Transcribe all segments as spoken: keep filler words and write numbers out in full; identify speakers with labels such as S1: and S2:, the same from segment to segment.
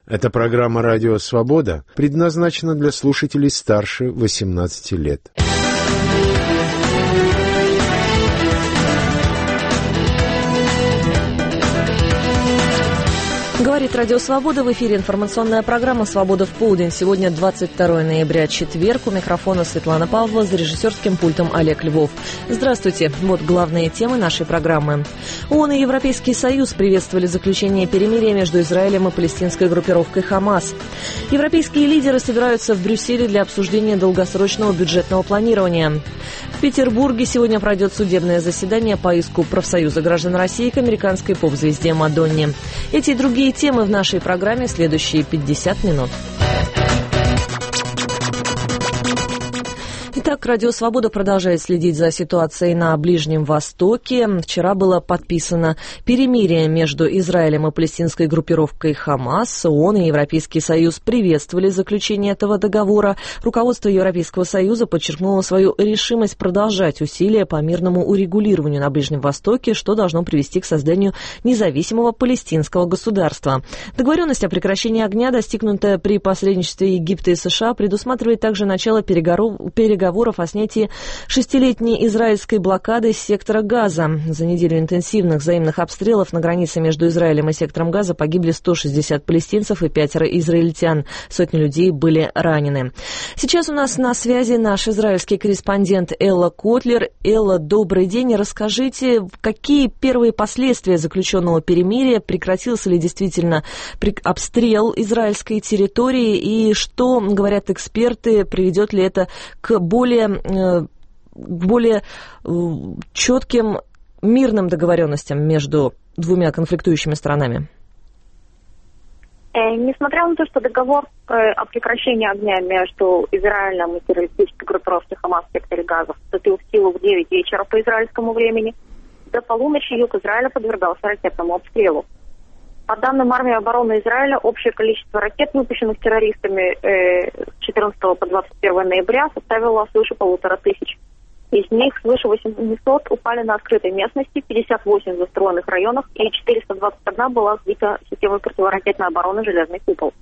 S1: Эта программа «Радио Свобода» предназначена для слушателей старше восемнадцати лет.
S2: Говорит Радио Свобода, в эфире информационная программа «Свобода в полдень». Сегодня двадцать второе ноября, четверг. У микрофона Светлана Павлова, за режиссерским пультом Олег Львов. Здравствуйте. Вот главные темы нашей программы. ООН и Европейский Союз приветствовали заключение перемирия между Израилем и палестинской группировкой «Хамас». Европейские лидеры собираются в Брюсселе для обсуждения долгосрочного бюджетного планирования. В Петербурге сегодня пройдет судебное заседание по иску профсоюза граждан России к американской поп-звезде Мадонне. Эти и другие темы в нашей программе следующие пятьдесят минут. Итак, Радио Свобода продолжает следить за ситуацией на Ближнем Востоке. Вчера было подписано перемирие между Израилем и палестинской группировкой «Хамас». ООН и Европейский Союз приветствовали заключение этого договора. Руководство Европейского Союза подчеркнуло свою решимость продолжать усилия по мирному урегулированию на Ближнем Востоке, что должно привести к созданию независимого палестинского государства. Договоренность о прекращении огня, достигнутая при посредничестве Египта и США, предусматривает также начало переговоров о снятии шестилетней израильской блокады сектора Газа. За неделю интенсивных взаимных обстрелов на границе между Израилем и сектором Газа погибли сто шестьдесят палестинцев и пятеро израильтян. Сотни людей были ранены. Сейчас у нас на связи наш израильский корреспондент Элла Котлер. Элла, добрый день. Расскажите, какие первые последствия заключенного перемирия, прекратился ли действительно обстрел израильской территории и что, говорят эксперты, приведет ли это к более более, более четким мирным договоренностям между двумя конфликтующими сторонами?
S3: Э, несмотря на то, что договор э, о прекращении огня между Израилем и террористической группировкой «Хамас» в секторе Газа вступил в силу в девять вечера по израильскому времени, до полуночи юг Израиля подвергался ракетному обстрелу. По данным армии обороны Израиля, общее количество ракет, выпущенных террористами э, с четырнадцатого по двадцать первое ноября, составило свыше полутора тысяч. Из них свыше восьмисот упали на открытой местности, пятьдесят восемь в застроенных районах и четыреста двадцать одна была сбита системой противоракетной обороны «Железный купол».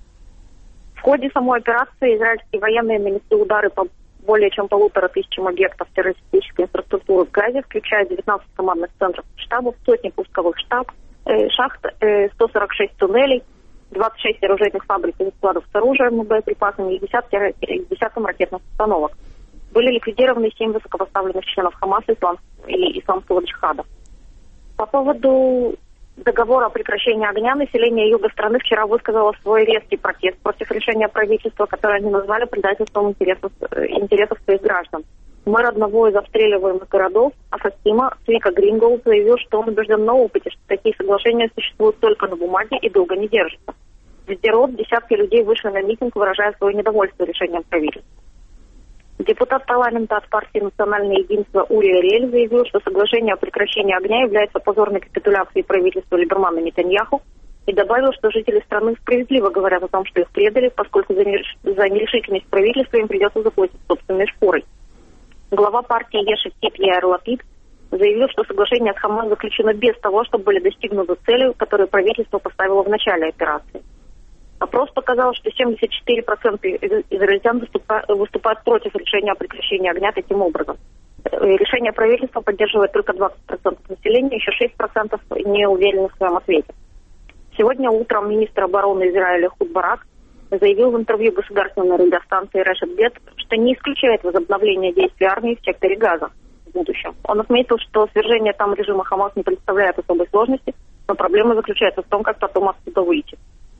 S3: В ходе самой операции израильские военные нанесли удары по более чем полутора тысячам объектов террористической инфраструктуры в Газе, включая девятнадцать командных центров штабов, сотни пусковых штабов, шахт, сто сорок шесть туннелей, двадцать шесть оружейных фабрик и складов с оружием и боеприпасами и десятком ракетных установок. Были ликвидированы семь высокопоставленных членов Хамаса и исламского джихада. По поводу договора о прекращении огня население юга страны вчера высказало свой резкий протест против решения правительства, которое они назвали предательством интересов, интересов своих граждан. Мэр одного из обстреливаемых городов, Афасима, Свика Грингоу, заявил, что он убежден на опыте, что такие соглашения существуют только на бумаге и долго не держатся. В Сдерот десятки людей вышли на митинг, выражая свое недовольство решением правительства. Депутат парламента от партии «Национальное единство» Ури Ариэль заявил, что соглашение о прекращении огня является позорной капитуляцией правительства Либермана Нетаньяху и добавил, что жители страны справедливо говорят о том, что их предали, поскольку за нерешительность правительства им придется заплатить собственной шкурой. Глава партии Еш Атид Яир Лапид заявил, что соглашение с Хамас заключено без того, чтобы были достигнуты цели, которые правительство поставило в начале операции. Опрос показал, что семьдесят четыре процента израильтян выступают против решения о прекращении огня таким образом. Решение правительства поддерживает только двадцать процентов населения, еще шесть процентов не уверены в своем ответе. Сегодня утром министр обороны Израиля Худ Барак заявил в интервью государственной радиостанции Решет Бет, что не исключает возобновление действий армии в секторе Газа в будущем. Он отметил, что свержение там режима Хамас не представляет особой сложности, но проблема заключается в том, как потом оттуда выйти.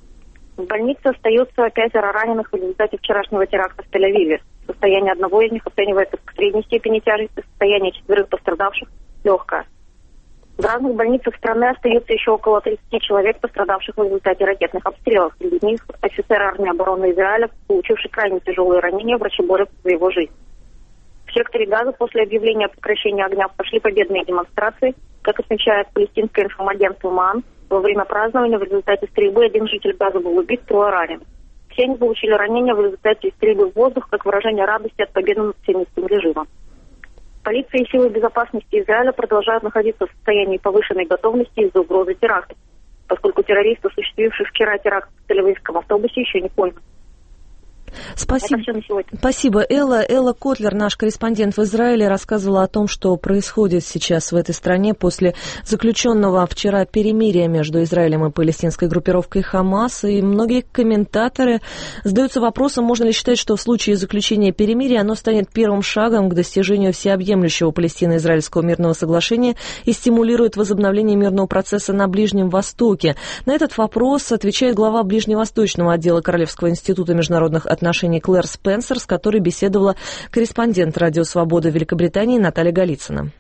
S3: В больнице остаются пятеро раненых в результате вчерашнего теракта в Тель-Авиве. Состояние одного из них оценивается в средней степени тяжести, состояние четверых пострадавших легкое. В разных больницах страны остаются еще около тридцати человек, пострадавших в результате ракетных обстрелов. Среди них офицер армии обороны Израиля, получивший крайне тяжелые ранения, врачи борются за его жизнь. В секторе Газа после объявления о прекращении огня пошли победные демонстрации. Как отмечает палестинское информагентство МААН, во время празднования в результате стрельбы один житель Газа был убит, трое ранены. Все они получили ранения в результате стрельбы в воздух, как выражение радости от победы над сионистским режимом. Полиция и силы безопасности Израиля продолжают находиться в состоянии повышенной готовности из-за угрозы теракта. поскольку террористы, осуществившие вчера теракт в тель-авивском автобусе, еще не пойманы.
S2: Спасибо. Спасибо. Элла, Элла Котлер, наш корреспондент в Израиле, рассказывала о том, что происходит сейчас в этой стране после заключенного вчера перемирия между Израилем и палестинской группировкой Хамас. И многие комментаторы задаются вопросом, можно ли считать, что в случае заключения перемирия оно станет первым шагом к достижению всеобъемлющего палестино-израильского мирного соглашения и стимулирует возобновление мирного процесса на Ближнем Востоке. На этот вопрос отвечает глава Ближневосточного отдела Королевского института международных отношений отношений Клэр Спенсер, с которой беседовала корреспондент Радио Свобода Великобритании Наталья Голицына.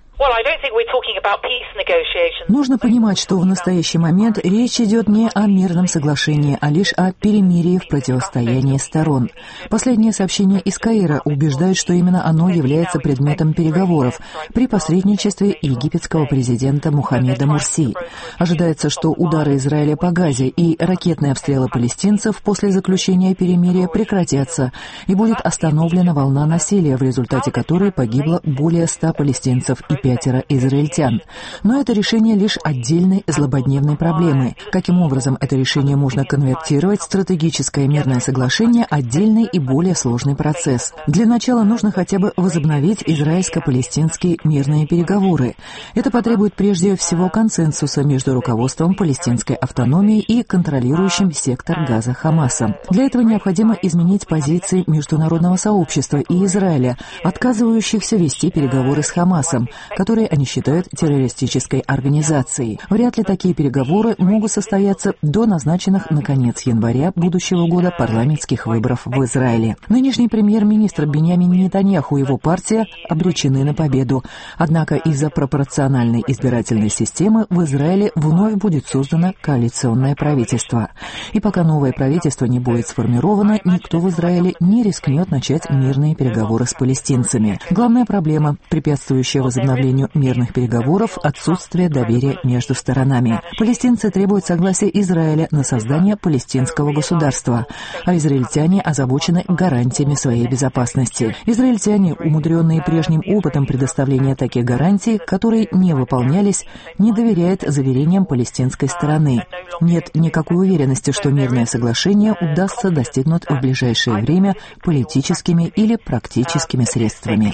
S4: Нужно понимать, что в настоящий момент речь идет не о мирном соглашении, а лишь о перемирии в противостоянии сторон. Последнее сообщение из Каира убеждает, что именно оно является предметом переговоров при посредничестве египетского президента Мухаммеда Мурси. Ожидается, что удары Израиля по Газе и ракетные обстрелы палестинцев после заключения перемирия прекратятся, и будет остановлена волна насилия, в результате которой погибло более ста палестинцев и пятеро израильтян. Но это решение лишь отдельной злободневной проблемы. Каким образом это решение можно конвертировать в стратегическое мирное соглашение – отдельный и более сложный процесс. Для начала нужно хотя бы возобновить израильско-палестинские мирные переговоры. Это потребует прежде всего консенсуса между руководством палестинской автономии и контролирующим сектор Газа Хамасом. Для этого необходимо изменить позиции международного сообщества и Израиля, отказывающихся вести переговоры с Хамасом, которые они считают террористической организацией. Вряд ли такие переговоры могут состояться до назначенных на конец января будущего года парламентских выборов в Израиле. Нынешний премьер-министр Биньямин Нетаньяху и его партия обречены на победу. Однако из-за пропорциональной избирательной системы в Израиле вновь будет создано коалиционное правительство. И пока новое правительство не будет сформировано, никто в Израиле не рискнет начать мирные переговоры с палестинцами. Главная проблема, препятствующая возобновлению мирных переговоров – отсутствие доверия между сторонами. Палестинцы требуют согласия Израиля на создание палестинского государства, а израильтяне озабочены гарантиями своей безопасности. Израильтяне, умудренные прежним опытом предоставления таких гарантий, которые не выполнялись, не доверяют заверениям палестинской стороны. Нет никакой уверенности, что мирное соглашение удастся достигнуть в ближайшее время политическими или практическими средствами.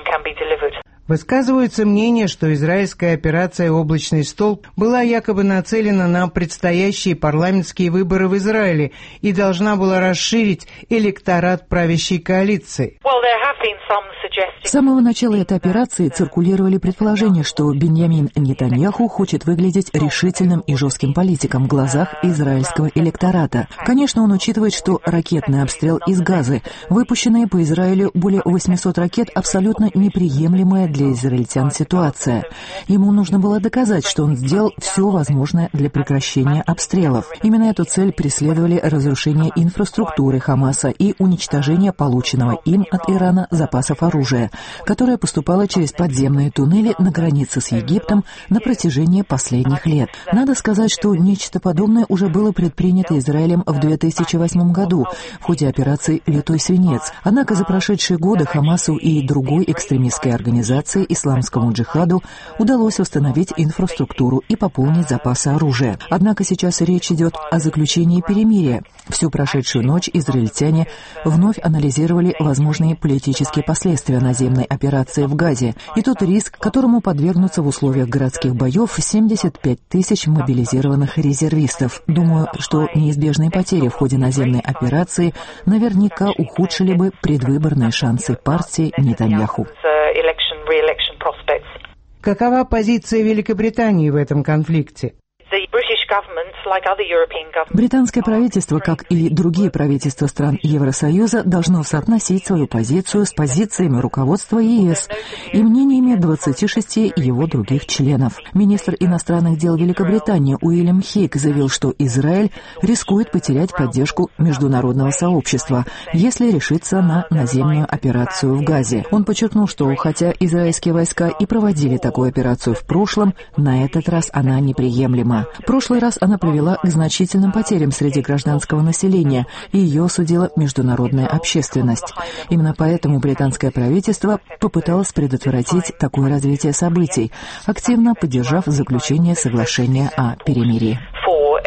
S5: Высказываются мнения, что израильская операция «Облачный столб» была якобы нацелена на предстоящие парламентские выборы в Израиле и должна была расширить электорат правящей коалиции.
S4: С самого начала этой операции циркулировали предположения, что Биньямин Нетаньяху хочет выглядеть решительным и жестким политиком в глазах израильского электората. Конечно, он учитывает, что ракетный обстрел из Газы, выпущенные по Израилю более восьмисот ракет, абсолютно неприемлемая для израильтян ситуация. Ему нужно было доказать, что он сделал все возможное для прекращения обстрелов. Именно эту цель преследовали разрушение инфраструктуры Хамаса и уничтожение полученного им от Ирана запасов оружия, которое поступало через подземные туннели на границе с Египтом на протяжении последних лет. Надо сказать, что нечто подобное уже было предпринято Израилем в две тысячи восьмом году в ходе операции «Литой свинец». Однако за прошедшие годы Хамасу и другой экстремистской организации исламскому джихаду удалось восстановить инфраструктуру и пополнить запасы оружия. Однако сейчас речь идет о заключении перемирия. Всю прошедшую ночь израильтяне вновь анализировали возможные политические последствия наземной операции в Газе и тот риск, которому подвергнутся в условиях городских боев семьдесят пять тысяч мобилизированных резервистов. Думаю, что неизбежные потери в ходе наземной операции наверняка ухудшили бы предвыборные шансы партии Нетаньяху.
S5: Какова позиция Великобритании в этом конфликте?
S4: Британское правительство, как и другие правительства стран Евросоюза, должно соотносить свою позицию с позициями руководства ЕС и мнениями двадцати шести его других членов. Министр иностранных дел Великобритании Уильям Хейк заявил, что Израиль рискует потерять поддержку международного сообщества, если решится на наземную операцию в Газе. Он подчеркнул, что хотя израильские войска и проводили такую операцию в прошлом, на этот раз она неприемлема. В прошлый раз она привела к значительным потерям среди гражданского населения, и ее осудила международная общественность. Именно поэтому британское правительство попыталось предотвратить такое развитие событий, активно поддержав заключение соглашения о перемирии.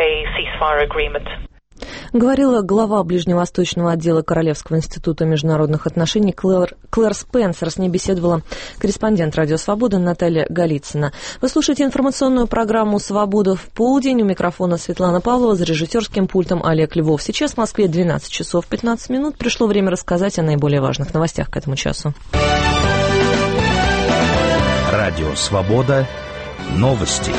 S2: Говорила глава Ближневосточного отдела Королевского института международных отношений Клэр, Клэр Спенсер. С ней беседовала корреспондент «Радио Свобода» Наталья Голицына. Вы слушаете информационную программу «Свобода в полдень». У микрофона Светлана Павлова, за режиссерским пультом Олег Львов. Сейчас в Москве двенадцать часов пятнадцать минут. Пришло время рассказать о наиболее важных новостях к этому часу.
S6: Радио Свобода. Новости.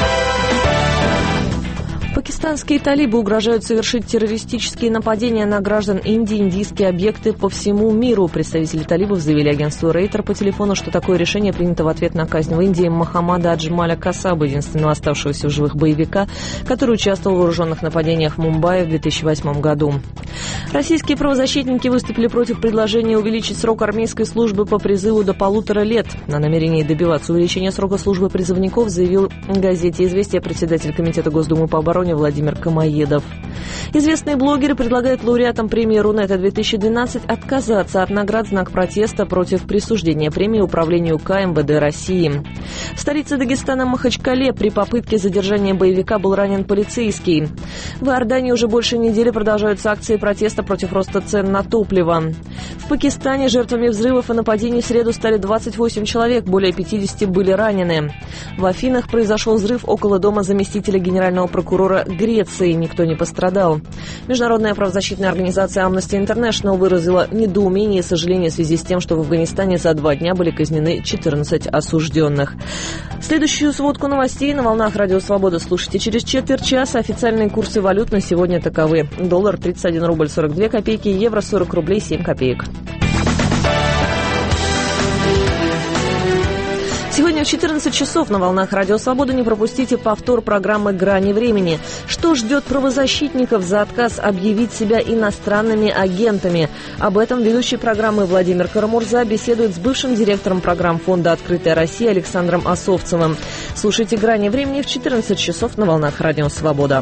S2: Пакистанские талибы угрожают совершить террористические нападения на граждан Индии, индийские объекты по всему миру. Представители талибов заявили агентству Рейтер по телефону, что такое решение принято в ответ на казнь в Индии Мохаммада Аджмаля Касаба, единственного оставшегося в живых боевика, который участвовал в вооруженных нападениях в Мумбаи в две тысячи восьмом году. Российские правозащитники выступили против предложения увеличить срок армейской службы по призыву до полутора лет. На намерении добиваться увеличения срока службы призывников заявил газете «Известия» председатель Комитета Госдумы по обороне Владимир Камоедов. Известные блогеры предлагают лауреатам премии Рунета две тысячи двенадцать отказаться от наград в знак протеста против присуждения премии управлению ка эм вэ дэ России. В столице Дагестана Махачкале при попытке задержания боевика был ранен полицейский. В Иордании уже больше недели продолжаются акции протеста против роста цен на топливо. В Пакистане жертвами взрывов и нападений в среду стали двадцать восемь человек, более пятидесяти были ранены. В Афинах произошел взрыв около дома заместителя генерального прокурора Греции. Никто не пострадал. Международная правозащитная организация Amnesty International выразила недоумение и сожаление в связи с тем, что в Афганистане за два дня были казнены четырнадцать осужденных. Следующую сводку новостей на волнах Радио Свобода слушайте через четверть часа. Официальные курсы валют на сегодня таковы. Доллар тридцать один рубль сорок две копейки, евро сорок рублей семь копеек. Сегодня в четырнадцать часов на волнах Радио Свобода не пропустите повтор программы «Грани времени». Что ждет правозащитников за отказ объявить себя иностранными агентами? Об этом ведущий программы Владимир Карамурза беседует с бывшим директором программ Фонда «Открытая Россия» Александром Осовцевым. Слушайте «Грани времени» в четырнадцать часов на волнах Радио Свобода.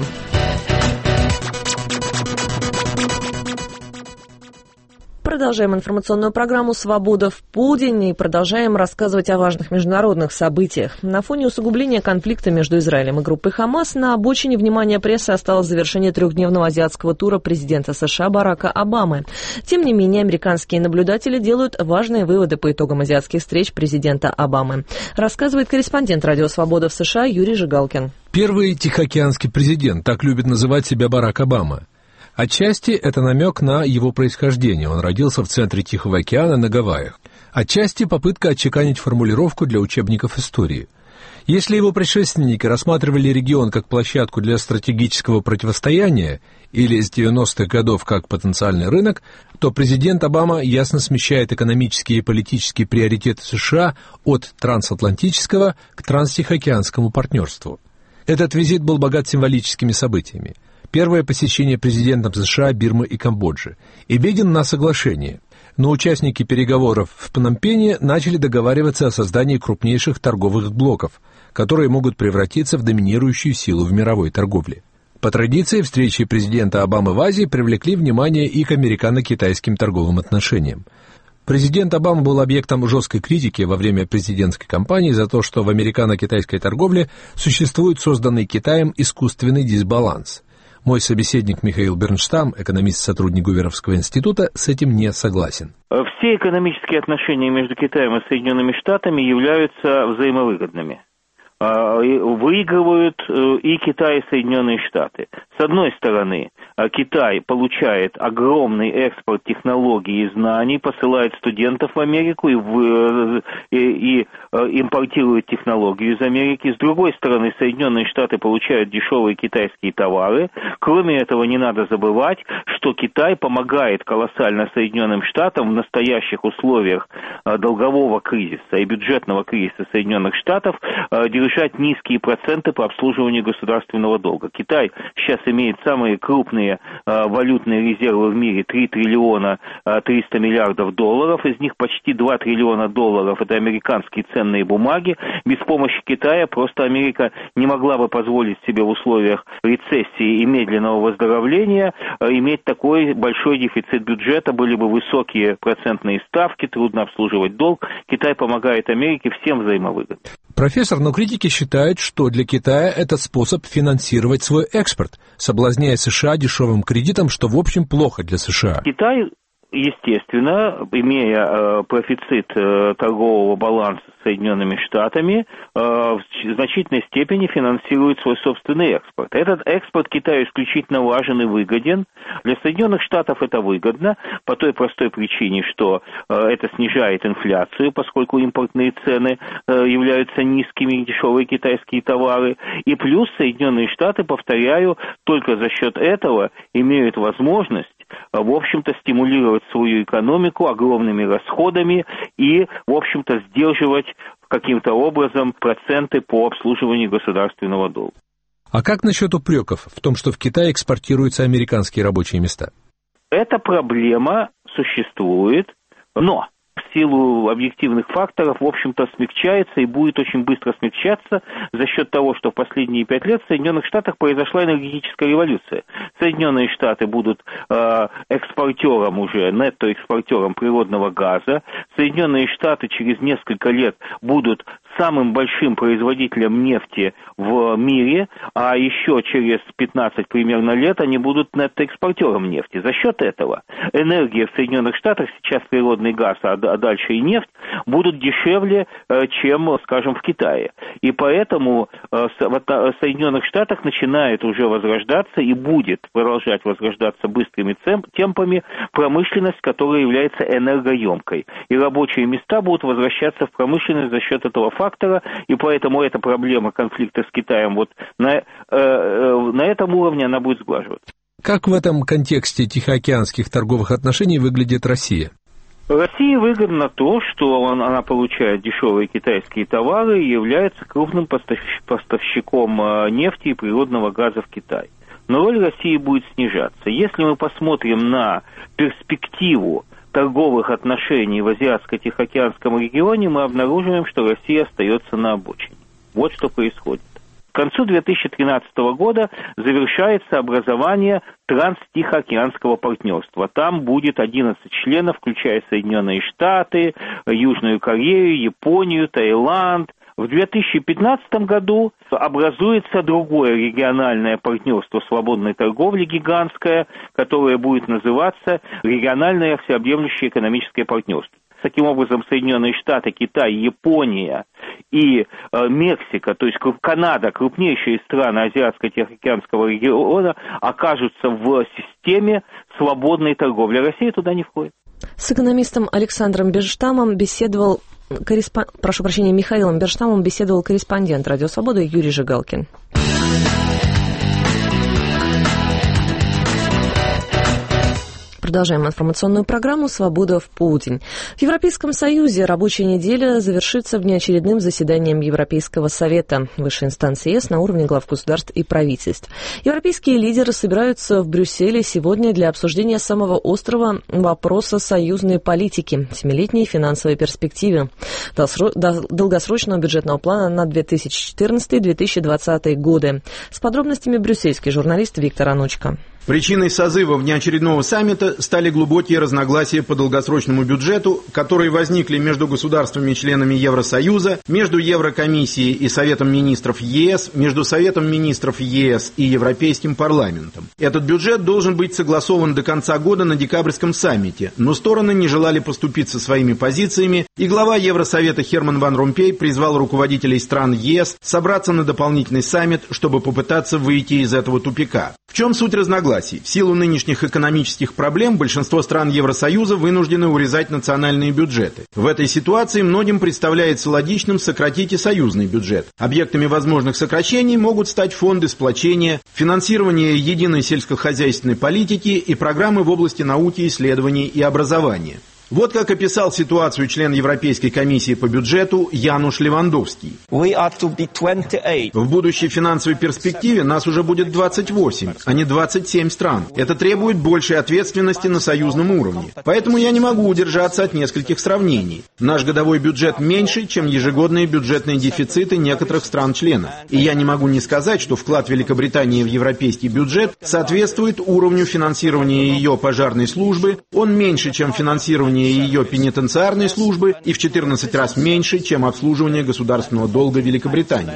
S2: Продолжаем информационную программу «Свобода в полдень» и продолжаем рассказывать о важных международных событиях. На фоне усугубления конфликта между Израилем и группой «Хамас» на обочине внимания прессы осталось завершение трехдневного азиатского тура президента США Барака Обамы. Тем не менее, американские наблюдатели делают важные выводы по итогам азиатских встреч президента Обамы. Рассказывает корреспондент «Радио Свобода» в США Юрий Жигалкин.
S7: Первый тихоокеанский президент, так любит называть себя Барак Обама. Отчасти это намек на его происхождение. Он родился в центре Тихого океана на Гавайях. Отчасти попытка отчеканить формулировку для учебников истории. Если его предшественники рассматривали регион как площадку для стратегического противостояния или с девяностых годов как потенциальный рынок, то президент Обама ясно смещает экономические и политические приоритеты США от трансатлантического к транстихоокеанскому партнерству. Этот визит был богат символическими событиями. Первое посещение президентом США Бирмы и Камбоджи и виден на соглашение. Но участники переговоров в Пномпене начали договариваться о создании крупнейших торговых блоков, которые могут превратиться в доминирующую силу в мировой торговле. По традиции, встречи президента Обамы в Азии привлекли внимание и к американо-китайским торговым отношениям. Президент Обама был объектом жесткой критики во время президентской кампании за то, что в американо-китайской торговле существует созданный Китаем искусственный дисбаланс. Мой собеседник Михаил Бернштам, экономист-сотрудник Гуверовского института, с этим не согласен.
S8: Все экономические отношения между Китаем и Соединенными Штатами являются взаимовыгодными. Выигрывают и Китай, и Соединенные Штаты. С одной стороны, Китай получает огромный экспорт технологий и знаний, посылает студентов в Америку и, в, и, и импортирует технологию из Америки. С другой стороны, Соединенные Штаты получают дешевые китайские товары. Кроме этого, не надо забывать, что Китай помогает колоссально Соединенным Штатам в настоящих условиях долгового кризиса и бюджетного кризиса Соединенных Штатов держать низкие проценты по обслуживанию государственного долга. Китай сейчас имеет самые крупные э, валютные резервы в мире, три триллиона триста миллиардов долларов, из них почти два триллиона долларов это американские ценные бумаги. Без помощи Китая просто Америка не могла бы позволить себе в условиях рецессии и медленного выздоровления э, иметь такой большой дефицит бюджета, были бы высокие процентные ставки, трудно обслуживать долг. Китай помогает Америке всем взаимовыгодно.
S7: Профессор, но критики считают, что для Китая это способ финансировать свой экспорт, соблазняя США дешевым кредитом, что в общем плохо для США.
S8: Китай, естественно, имея э, профицит э, торгового баланса с Соединенными Штатами, э, в значительной степени финансирует свой собственный экспорт. Этот экспорт Китаю исключительно важен и выгоден. Для Соединенных Штатов это выгодно по той простой причине, что э, это снижает инфляцию, поскольку импортные цены э, являются низкими, дешевые китайские товары. И плюс Соединенные Штаты, повторяю, только за счет этого имеют возможность, в общем-то, стимулировать свою экономику огромными расходами и, в общем-то, сдерживать каким-то образом проценты по обслуживанию государственного долга.
S7: А как насчет упреков в том, что в Китае экспортируются американские рабочие места?
S8: Эта проблема существует, но в силу объективных факторов, в общем-то, смягчается и будет очень быстро смягчаться за счет того, что в последние пять лет в Соединенных Штатах произошла энергетическая революция. Соединенные Штаты будут э, экспортером уже, нетто-экспортером природного газа. Соединенные Штаты через несколько лет будут самым большим производителем нефти в мире, а еще через пятнадцать примерно лет они будут нетто-экспортером нефти. За счет этого энергия в Соединенных Штатах, сейчас природный газ, а дальше и нефть, будут дешевле, чем, скажем, в Китае. И поэтому в Соединенных Штатах начинает уже возрождаться и будет продолжать возрождаться быстрыми темпами промышленность, которая является энергоемкой. И рабочие места будут возвращаться в промышленность за счет этого фактора, и поэтому эта проблема конфликта с Китаем вот на, э, на этом уровне она будет сглаживаться.
S7: Как в этом контексте тихоокеанских торговых отношений выглядит Россия?
S8: России выгодно то, что она получает дешевые китайские товары и является крупным поставщиком нефти и природного газа в Китай. Но роль России будет снижаться. Если мы посмотрим на перспективу торговых отношений в Азиатско-Тихоокеанском регионе, мы обнаруживаем, что Россия остается на обочине. Вот что происходит. К концу две тысячи тринадцатого года завершается образование Транс-Тихоокеанского партнерства. Там будет одиннадцать членов, включая Соединенные Штаты, Южную Корею, Японию, Таиланд. В две тысячи пятнадцатом году образуется другое региональное партнерство свободной торговли гигантское, которое будет называться Региональное всеобъемлющее экономическое партнерство. Таким образом, Соединенные Штаты, Китай, Япония и э, Мексика, то есть Канада, крупнейшие страны Азиатско-Тихоокеанского региона, окажутся в системе свободной торговли. Россия туда не входит.
S2: С экономистом Александром Бежштамом беседовал, корреспон... прошу прощения, Михаилом Бежштамом беседовал корреспондент «Радио Свобода» Юрий Жигалкин. Продолжаем информационную программу «Свобода в полдень». В Европейском Союзе рабочая неделя завершится внеочередным заседанием Европейского совета высшей инстанции ЕС на уровне глав государств и правительств. Европейские лидеры собираются в Брюсселе сегодня для обсуждения самого острого вопроса союзной политики – семилетней финансовой перспективы долгосрочного бюджетного плана на две тысячи четырнадцатый — две тысячи двадцатый годы. С подробностями брюссельский журналист Виктор Анучко.
S9: Причиной созыва внеочередного саммита стали глубокие разногласия по долгосрочному бюджету, которые возникли между государствами-членами Евросоюза, между Еврокомиссией и Советом министров ЕС, между Советом министров ЕС и Европейским парламентом. Этот бюджет должен быть согласован до конца года на декабрьском саммите, но стороны не желали поступиться своими позициями, и глава Евросовета Херман Ван Ромпей призвал руководителей стран ЕС собраться на дополнительный саммит, чтобы попытаться выйти из этого тупика. В чем суть разногласий? В силу нынешних экономических проблем большинство стран Евросоюза вынуждены урезать национальные бюджеты. В этой ситуации многим представляется логичным сократить и союзный бюджет. Объектами возможных сокращений могут стать фонды сплочения, финансирование единой сельскохозяйственной политики и программы в области науки, исследований и образования. Вот как описал ситуацию член Европейской комиссии по бюджету Януш Левандовский. В будущей финансовой перспективе нас уже будет двадцать восемь, а не двадцать семь стран. Это требует большей ответственности на союзном уровне. Поэтому я не могу удержаться от нескольких сравнений. Наш годовой бюджет меньше, чем ежегодные бюджетные дефициты некоторых стран-членов. И я не могу не сказать, что вклад Великобритании в европейский бюджет соответствует уровню финансирования ее пожарной службы, он меньше, чем финансирование обслуживание ее пенитенциарной службы и в четырнадцать раз меньше, чем обслуживание государственного долга Великобритании.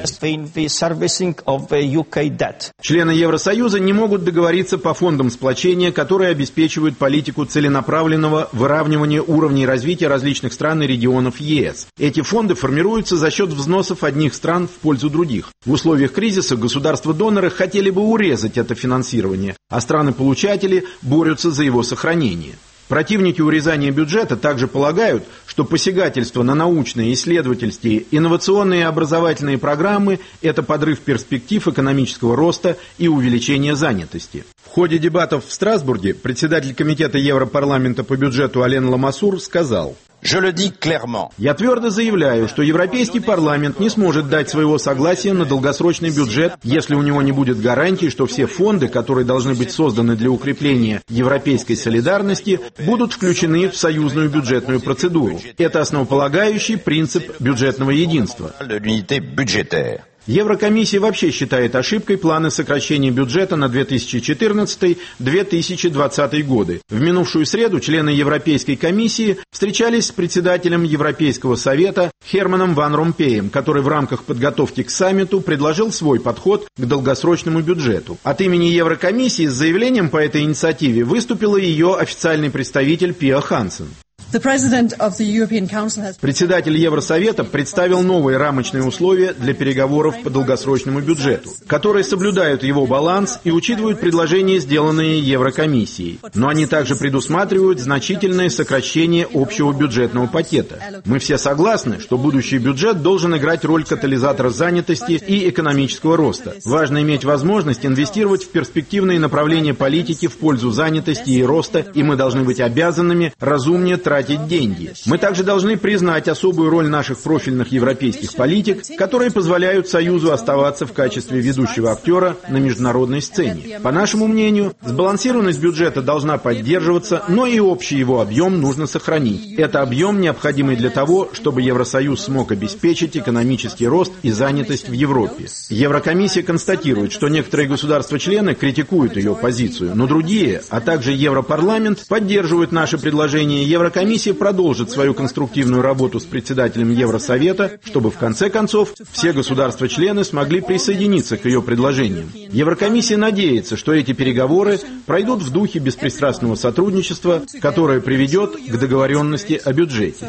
S9: Члены Евросоюза не могут договориться по фондам сплочения, которые обеспечивают политику целенаправленного выравнивания уровней развития различных стран и регионов ЕС. Эти фонды формируются за счет взносов одних стран в пользу других. В условиях кризиса государства-доноры хотели бы урезать это финансирование, а страны-получатели борются за его сохранение. Противники урезания бюджета также полагают, что посягательство на научные, исследовательские, инновационные и образовательные программы – это подрыв перспектив экономического роста и увеличения занятости. В ходе дебатов в Страсбурге председатель комитета Европарламента по бюджету Ален Ламассур сказал: «Я твердо заявляю, что Европейский парламент не сможет дать своего согласия на долгосрочный бюджет, если у него не будет гарантии, что все фонды, которые должны быть созданы для укрепления европейской солидарности, будут включены в союзную бюджетную процедуру. Это основополагающий принцип бюджетного единства». Еврокомиссия вообще считает ошибкой планы сокращения бюджета на две тысячи четырнадцатый — две тысячи двадцатый годы. В минувшую среду члены Европейской комиссии встречались с председателем Европейского совета Херманом Ван Ромпеем, который в рамках подготовки к саммиту предложил свой подход к долгосрочному бюджету. От имени Еврокомиссии с заявлением по этой инициативе выступила ее официальный представитель Пиа Хансен. Председатель Евросовета представил новые рамочные условия для переговоров по долгосрочному бюджету, которые соблюдают его баланс и учитывают предложения, сделанные Еврокомиссией. Но они также предусматривают значительное сокращение общего бюджетного пакета. Мы все согласны, что будущий бюджет должен играть роль катализатора занятости и экономического роста. Важно иметь возможность инвестировать в перспективные направления политики в пользу занятости и роста, и мы должны быть обязанными разумнее тратить деньги. Мы также должны признать особую роль наших профильных европейских политик, которые позволяют Союзу оставаться в качестве ведущего актера на международной сцене. По нашему мнению, сбалансированность бюджета должна поддерживаться, но и общий его объем нужно сохранить. Это объем, необходимый для того, чтобы Евросоюз смог обеспечить экономический рост и занятость в Европе. Еврокомиссия констатирует, что некоторые государства-члены критикуют ее позицию, но другие, а также Европарламент, поддерживают наши предложения. Еврокомиссия Комиссия продолжит свою конструктивную работу с председателем Евросовета, чтобы в конце концов все государства-члены смогли присоединиться к ее предложениям. Еврокомиссия надеется, что эти переговоры пройдут в духе беспристрастного сотрудничества, которое приведет к договоренности о бюджете.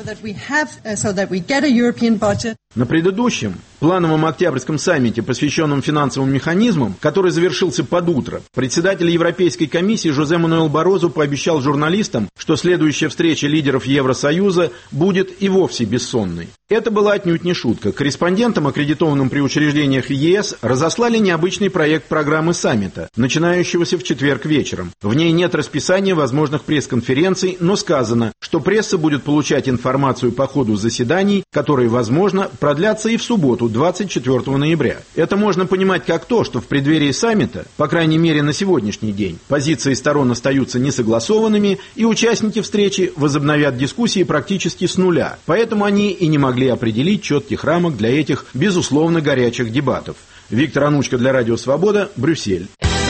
S9: На предыдущем, плановом октябрьском саммите, посвященном финансовым механизмам, который завершился под утро, председатель Европейской комиссии Жозе Мануэль Барозу пообещал журналистам, что следующая встреча лидеров Евросоюза будет и вовсе бессонной. Это была отнюдь не шутка. Корреспондентам, аккредитованным при учреждениях ЕС, разослали необычный проект программы саммита, начинающегося в четверг вечером. В ней нет расписания возможных пресс-конференций, но сказано, что пресса будет получать информацию по ходу заседаний, которые, возможно, продлятся и в субботу, двадцать четвёртого ноября. Это можно понимать как то, что в преддверии саммита, по крайней мере на сегодняшний день, позиции сторон остаются несогласованными, и участники встречи возобновят дискуссии практически с нуля. Поэтому они и не могли определить четких рамок для этих, безусловно, горячих дебатов. Виктор Анучко для Радио Свобода, Брюссель.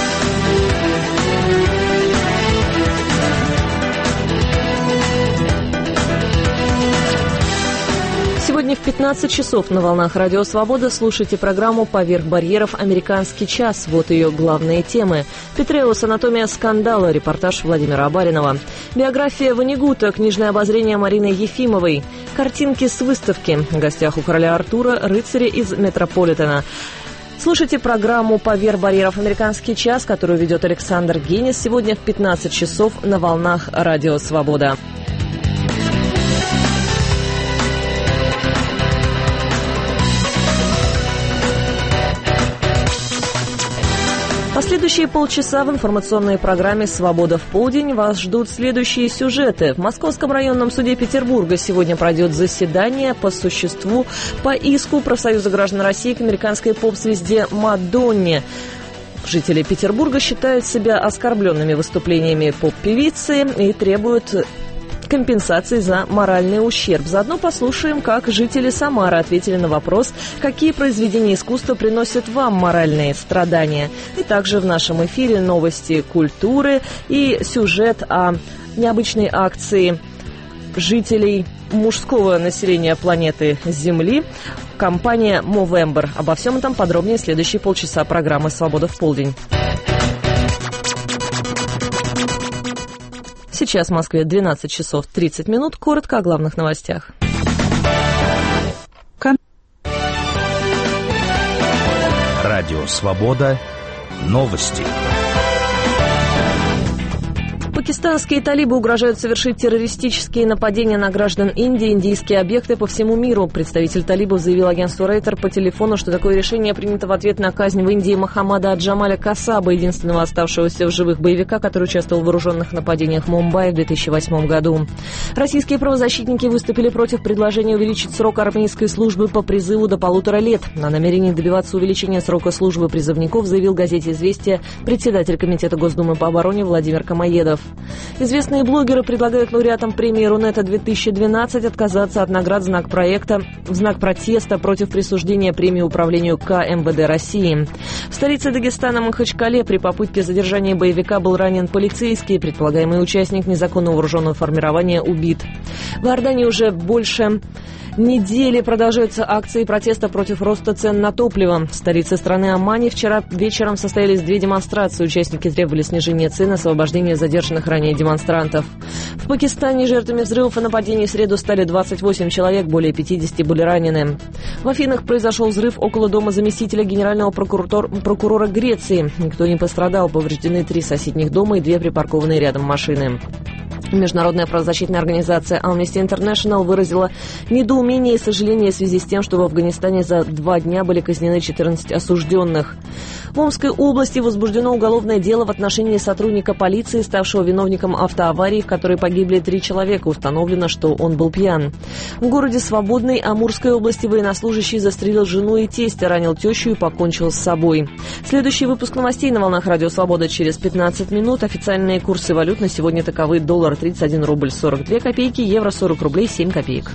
S2: Сегодня в пятнадцать часов на волнах Радио Свобода слушайте программу «Поверх барьеров. Американский час». Вот ее главные темы. Петреус. Анатомия скандала. Репортаж Владимира Абаринова. Биография Ванигута. Книжное обозрение Марины Ефимовой. Картинки с выставки. В гостях у короля Артура рыцари из Метрополитена. Слушайте программу «Поверх барьеров. Американский час», которую ведет Александр Генис. Сегодня в пятнадцать часов на волнах Радио Свобода. Последующие полчаса в информационной программе «Свобода в полдень» вас ждут следующие сюжеты. В Московском районном суде Петербурга сегодня пройдет заседание по существу по иску Профсоюза граждан России к американской поп-звезде Мадонне. Жители Петербурга считают себя оскорбленными выступлениями поп-певицы и требуют компенсации за моральный ущерб. Заодно послушаем, как жители Самары ответили на вопрос, какие произведения искусства приносят вам моральные страдания. И также в нашем эфире новости культуры и сюжет о необычной акции жителей мужского населения планеты Земли компания Movember. Обо всем этом подробнее в следующие полчаса программы «Свобода в полдень». Сейчас в Москве двенадцать часов тридцать минут. Коротко о главных новостях.
S6: Радио «Свобода». Новости.
S2: Пакистанские талибы угрожают совершить террористические нападения на граждан Индии, индийские объекты по всему миру. Представитель талибов заявил агентству Рейтер по телефону, что такое решение принято в ответ на казнь в Индии Мохаммада Аджамаля Касаба, единственного оставшегося в живых боевика, который участвовал в вооруженных нападениях в Мумбаи в две тысячи восьмом году. Российские правозащитники выступили против предложения увеличить срок армейской службы по призыву до полутора лет. О намерении добиваться увеличения срока службы призывников заявил газете «Известия» председатель Комитета Госдумы по обороне Владимир Камоедов. Известные блогеры предлагают лауреатам премии Рунета две тысячи двенадцать отказаться от наград в знак проекта, в знак протеста против присуждения премии управлению ка эм вэ дэ России. В столице Дагестана Махачкале при попытке задержания боевика был ранен полицейский. Предполагаемый участник незаконного вооруженного формирования убит. В Иордании уже больше недели продолжаются акции протеста против роста цен на топливо. В столице страны Омане вчера вечером состоялись две демонстрации. Участники требовали снижения цен и освобождения задержанных ранее демонстрантов. В Пакистане жертвами взрывов и нападений в среду стали двадцать восемь человек, более пятидесяти были ранены. В Афинах произошел взрыв около дома заместителя генерального прокурора, прокурора Греции. Никто не пострадал, повреждены три соседних дома и две припаркованные рядом машины. Международная правозащитная организация Amnesty International выразила недоумение и сожаление в связи с тем, что в Афганистане за два дня были казнены четырнадцать осужденных. В Омской области возбуждено уголовное дело в отношении сотрудника полиции, ставшего виновником автоаварии, в которой погибли три человека. Установлено, что он был пьян. В городе Свободной Амурской области военнослужащий застрелил жену и тестя, ранил тещу и покончил с собой. Следующий выпуск новостей на волнах Радио Свобода через пятнадцать минут. Официальные курсы валют на сегодня таковы: доллар тридцать один рубль сорок две копейки, евро сорок рублей семь копеек.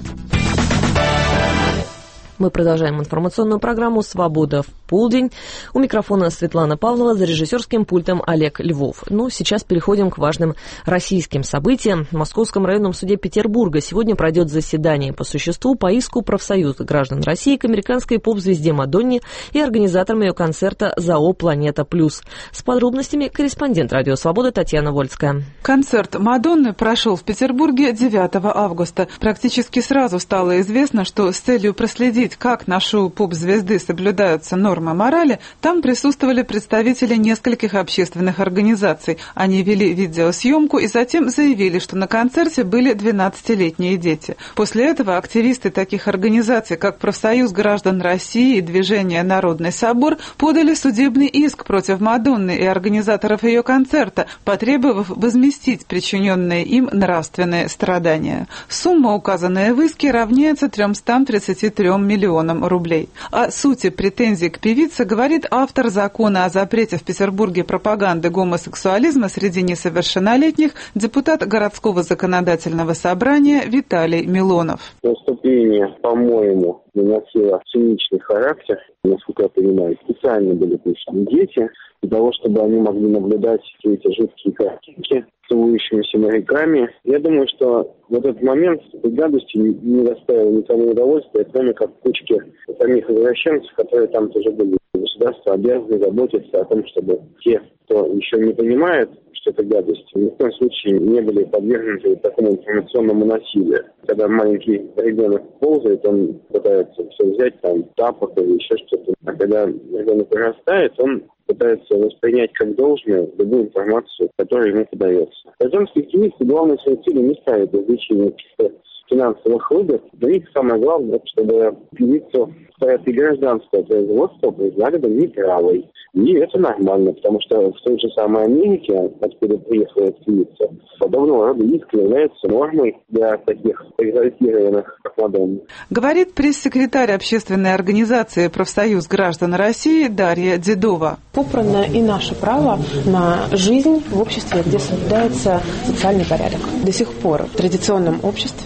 S2: Мы продолжаем информационную программу «Свобода в полдень». У микрофона Светлана Павлова, за режиссерским пультом Олег Львов. Ну, сейчас переходим к важным российским событиям. В Московском районном суде Петербурга сегодня пройдет заседание по существу по иску профсоюза граждан России к американской поп-звезде Мадонне и организаторам ее концерта ЗАО «Планета Плюс». С подробностями корреспондент Радио Свобода Татьяна Вольская.
S10: Концерт Мадонны прошел в Петербурге девятого августа. Практически сразу стало известно, что с целью проследить, как на шоу поп-звезды соблюдаются нормы морали, там присутствовали представители нескольких общественных организаций. Они вели видеосъемку и затем заявили, что на концерте были двенадцатилетние дети. После этого активисты таких организаций, как Профсоюз граждан России и Движение «Народный собор», подали судебный иск против Мадонны и организаторов ее концерта, потребовав возместить причиненные им нравственные страдания. Сумма, указанная в иске, равняется тремстам тридцати трём миллионам рублей. О сути претензий к певице говорит автор закона о запрете в Петербурге пропаганды гомосексуализма среди несовершеннолетних, депутат городского законодательного собрания Виталий Милонов.
S11: Выступление, по-моему, носило циничный характер, насколько я понимаю. Специально были пущены дети, для того, чтобы они могли наблюдать все эти жуткие картинки с целующимися моряками. Я думаю, что в этот момент этой гадостью не доставило никому удовольствия, кроме как кучки самих извращенцев, которые там тоже были. Государство обязано заботиться о том, чтобы те, кто еще не понимает, что это гадость, ни в коем случае не были подвергнуты такому информационному насилию. Когда маленький ребенок ползает, он пытается все взять, там, тапок или еще что-то. А когда ребенок вырастает, он пытается воспринять как должное любую информацию, которая ему подается. Гражданские активисты, главное, своей целью не ставят извлечение финансовых выгод. Для них самое главное, чтобы певицу в порядке гражданского производства признали бы неправой. И это нормально, потому что в той же самой Америке, откуда приехала певица, подобного рода иск является нормой для таких экзальтированных, как Мадонна.
S10: Говорит пресс-секретарь общественной организации «Профсоюз граждан России» Дарья Дедова.
S12: Попрано и наше право на жизнь в обществе, где соблюдается социальный порядок. До сих пор в традиционном обществе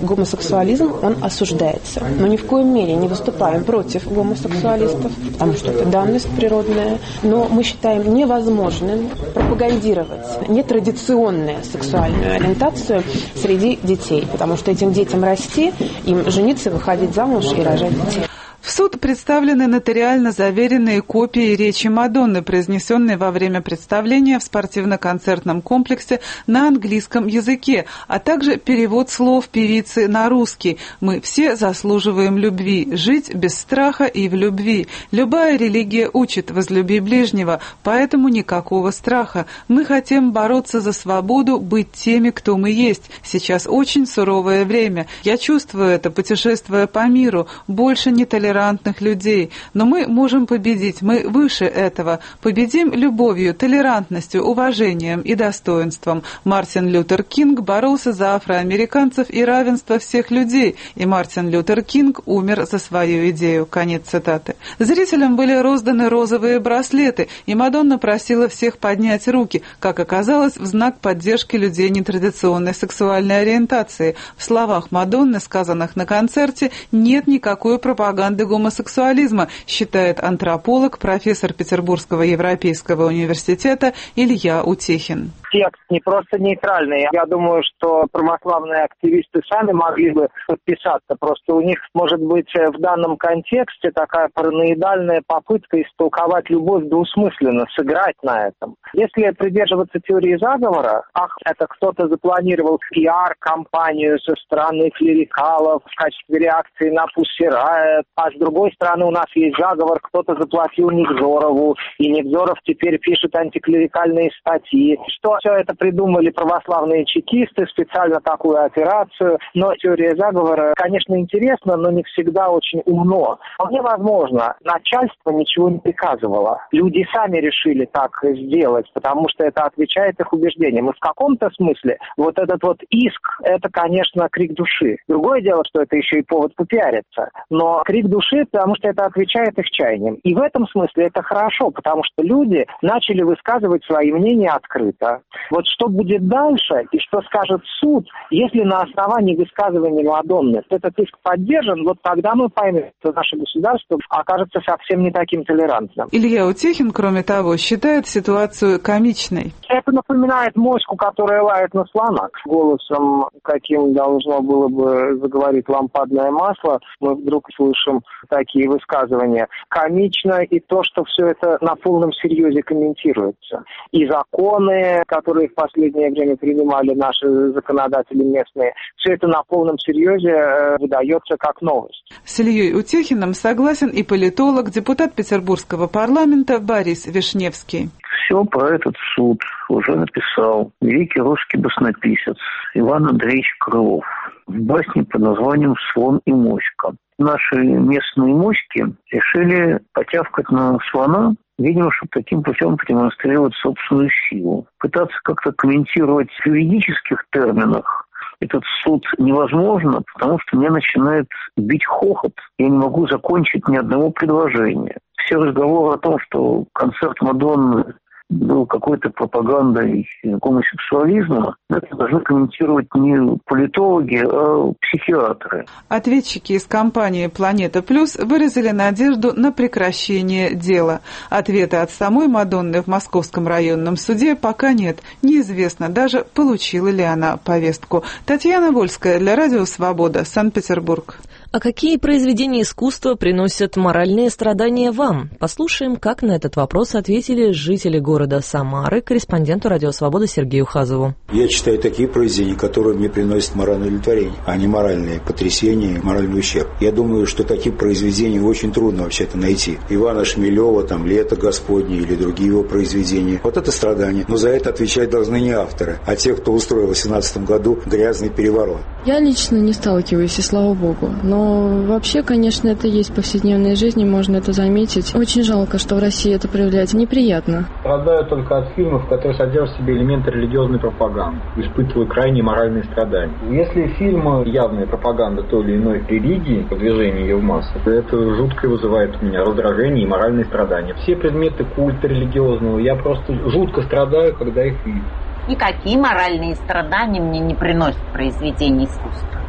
S12: гомосексуализм, он осуждается. Но ни в коем мере не выступаем против гомосексуалистов, потому что это данность природная. Но мы считаем невозможным пропагандировать нетрадиционную сексуальную ориентацию среди детей, потому что этим детям расти, им жениться, выходить замуж и рожать детей.
S10: В суд представлены нотариально заверенные копии речи Мадонны, произнесенной во время представления в спортивно-концертном комплексе на английском языке, а также перевод слов певицы на русский. «Мы все заслуживаем любви, жить без страха и в любви. Любая религия учит: возлюби ближнего, поэтому никакого страха. Мы хотим бороться за свободу, быть теми, кто мы есть. Сейчас очень суровое время. Я чувствую это, путешествуя по миру. Больше не толерантности людей, но мы можем победить, мы выше этого. Победим любовью, толерантностью, уважением и достоинством. Мартин Лютер Кинг боролся за афроамериканцев и равенство всех людей, и Мартин Лютер Кинг умер за свою идею». Конец цитаты. Зрителям были розданы розовые браслеты, и Мадонна просила всех поднять руки, как оказалось, в знак поддержки людей нетрадиционной сексуальной ориентации. В словах Мадонны, сказанных на концерте, нет никакой пропаганды гомосексуализма, считает антрополог, профессор Петербургского европейского университета Илья Утехин.
S13: Текст не просто нейтральный. Я думаю, что православные активисты сами могли бы подписаться. Просто у них может быть в данном контексте такая параноидальная попытка истолковать любовь двусмысленно, сыграть на этом. Если придерживаться теории заговора, ах, это кто-то запланировал пиар-кампанию со стороны клерикалов в качестве реакции на Pussy Riot, а с другой стороны у нас есть заговор, кто-то заплатил Невзорову, и Невзоров теперь пишет антиклерикальные статьи. Что все это придумали православные чекисты, специально такую операцию. Но теория заговора, конечно, интересна, но не всегда очень умно. Вполне возможно, начальство ничего не приказывало. Люди сами решили так сделать, потому что это отвечает их убеждениям. И в каком-то смысле вот этот вот иск, это, конечно, крик души. Другое дело, что это еще и повод попиариться. Но крик души, потому что это отвечает их чаяниям. И в этом смысле это хорошо, потому что люди начали высказывать свои мнения открыто. Вот что будет дальше и что скажет суд, если на основании высказывания Мадонны этот иск поддержан, вот тогда мы поймем, что наше государство окажется совсем не таким толерантным.
S10: Илья Утехин, кроме того, считает ситуацию комичной.
S13: Это напоминает моську, которая лает на слона. Голосом, каким должно было бы заговорить лампадное масло, мы вдруг слышим такие высказывания. Комично и то, что все это на полном серьезе комментируется. И законы, которые в последнее время принимали наши законодатели местные, все это на полном серьезе выдается как новость.
S10: С Ильей Утехиным согласен и политолог, депутат Петербургского парламента Борис Вишневский.
S14: Все про этот суд уже написал великий русский баснописец Иван Андреевич Крылов в басне под названием «Слон и моська». Наши местные моськи решили потявкать на слона, видимо, чтобы таким путем продемонстрировать собственную силу. Пытаться как-то комментировать в юридических терминах этот суд невозможно, потому что меня начинает бить хохот. Я не могу закончить ни одного предложения. Все разговоры о том, что концерт Мадонны был какой-то пропагандой гомосексуализма, это должны комментировать не политологи, а психиатры.
S10: Ответчики из компании «Планета Плюс» выразили надежду на прекращение дела. Ответа от самой Мадонны в Московском районном суде пока нет. Неизвестно даже, получила ли она повестку. Татьяна Вольская для Радио Свобода, Санкт-Петербург.
S2: А какие произведения искусства приносят моральные страдания вам? Послушаем, как на этот вопрос ответили жители города Самары корреспонденту Радио Свобода Сергею Хазову.
S15: Я читаю такие произведения, которые мне приносят моральное удовлетворение, а не моральные потрясения, моральный ущерб. Я думаю, что такие произведения очень трудно вообще-то найти. Ивана Шмелева, там «Лето Господне» или другие его произведения. Вот это страдание. Но за это отвечать должны не авторы, а те, кто устроил в восемнадцатом году грязный переворот.
S16: Я лично не сталкиваюсь, и слава богу. Но вообще, конечно, это есть в повседневной жизни, можно это заметить. Очень жалко, что в России это проявляется. Неприятно.
S17: Страдаю только от фильмов, которые содержат в себе элементы религиозной пропаганды. Испытываю крайние моральные страдания. Если фильм явная пропаганда той или иной религии, продвижение ее в массы, это жутко вызывает у меня раздражение и моральные страдания. Все предметы культа религиозного, я просто жутко страдаю, когда их вижу.
S18: Никакие моральные страдания мне не приносят произведения искусства.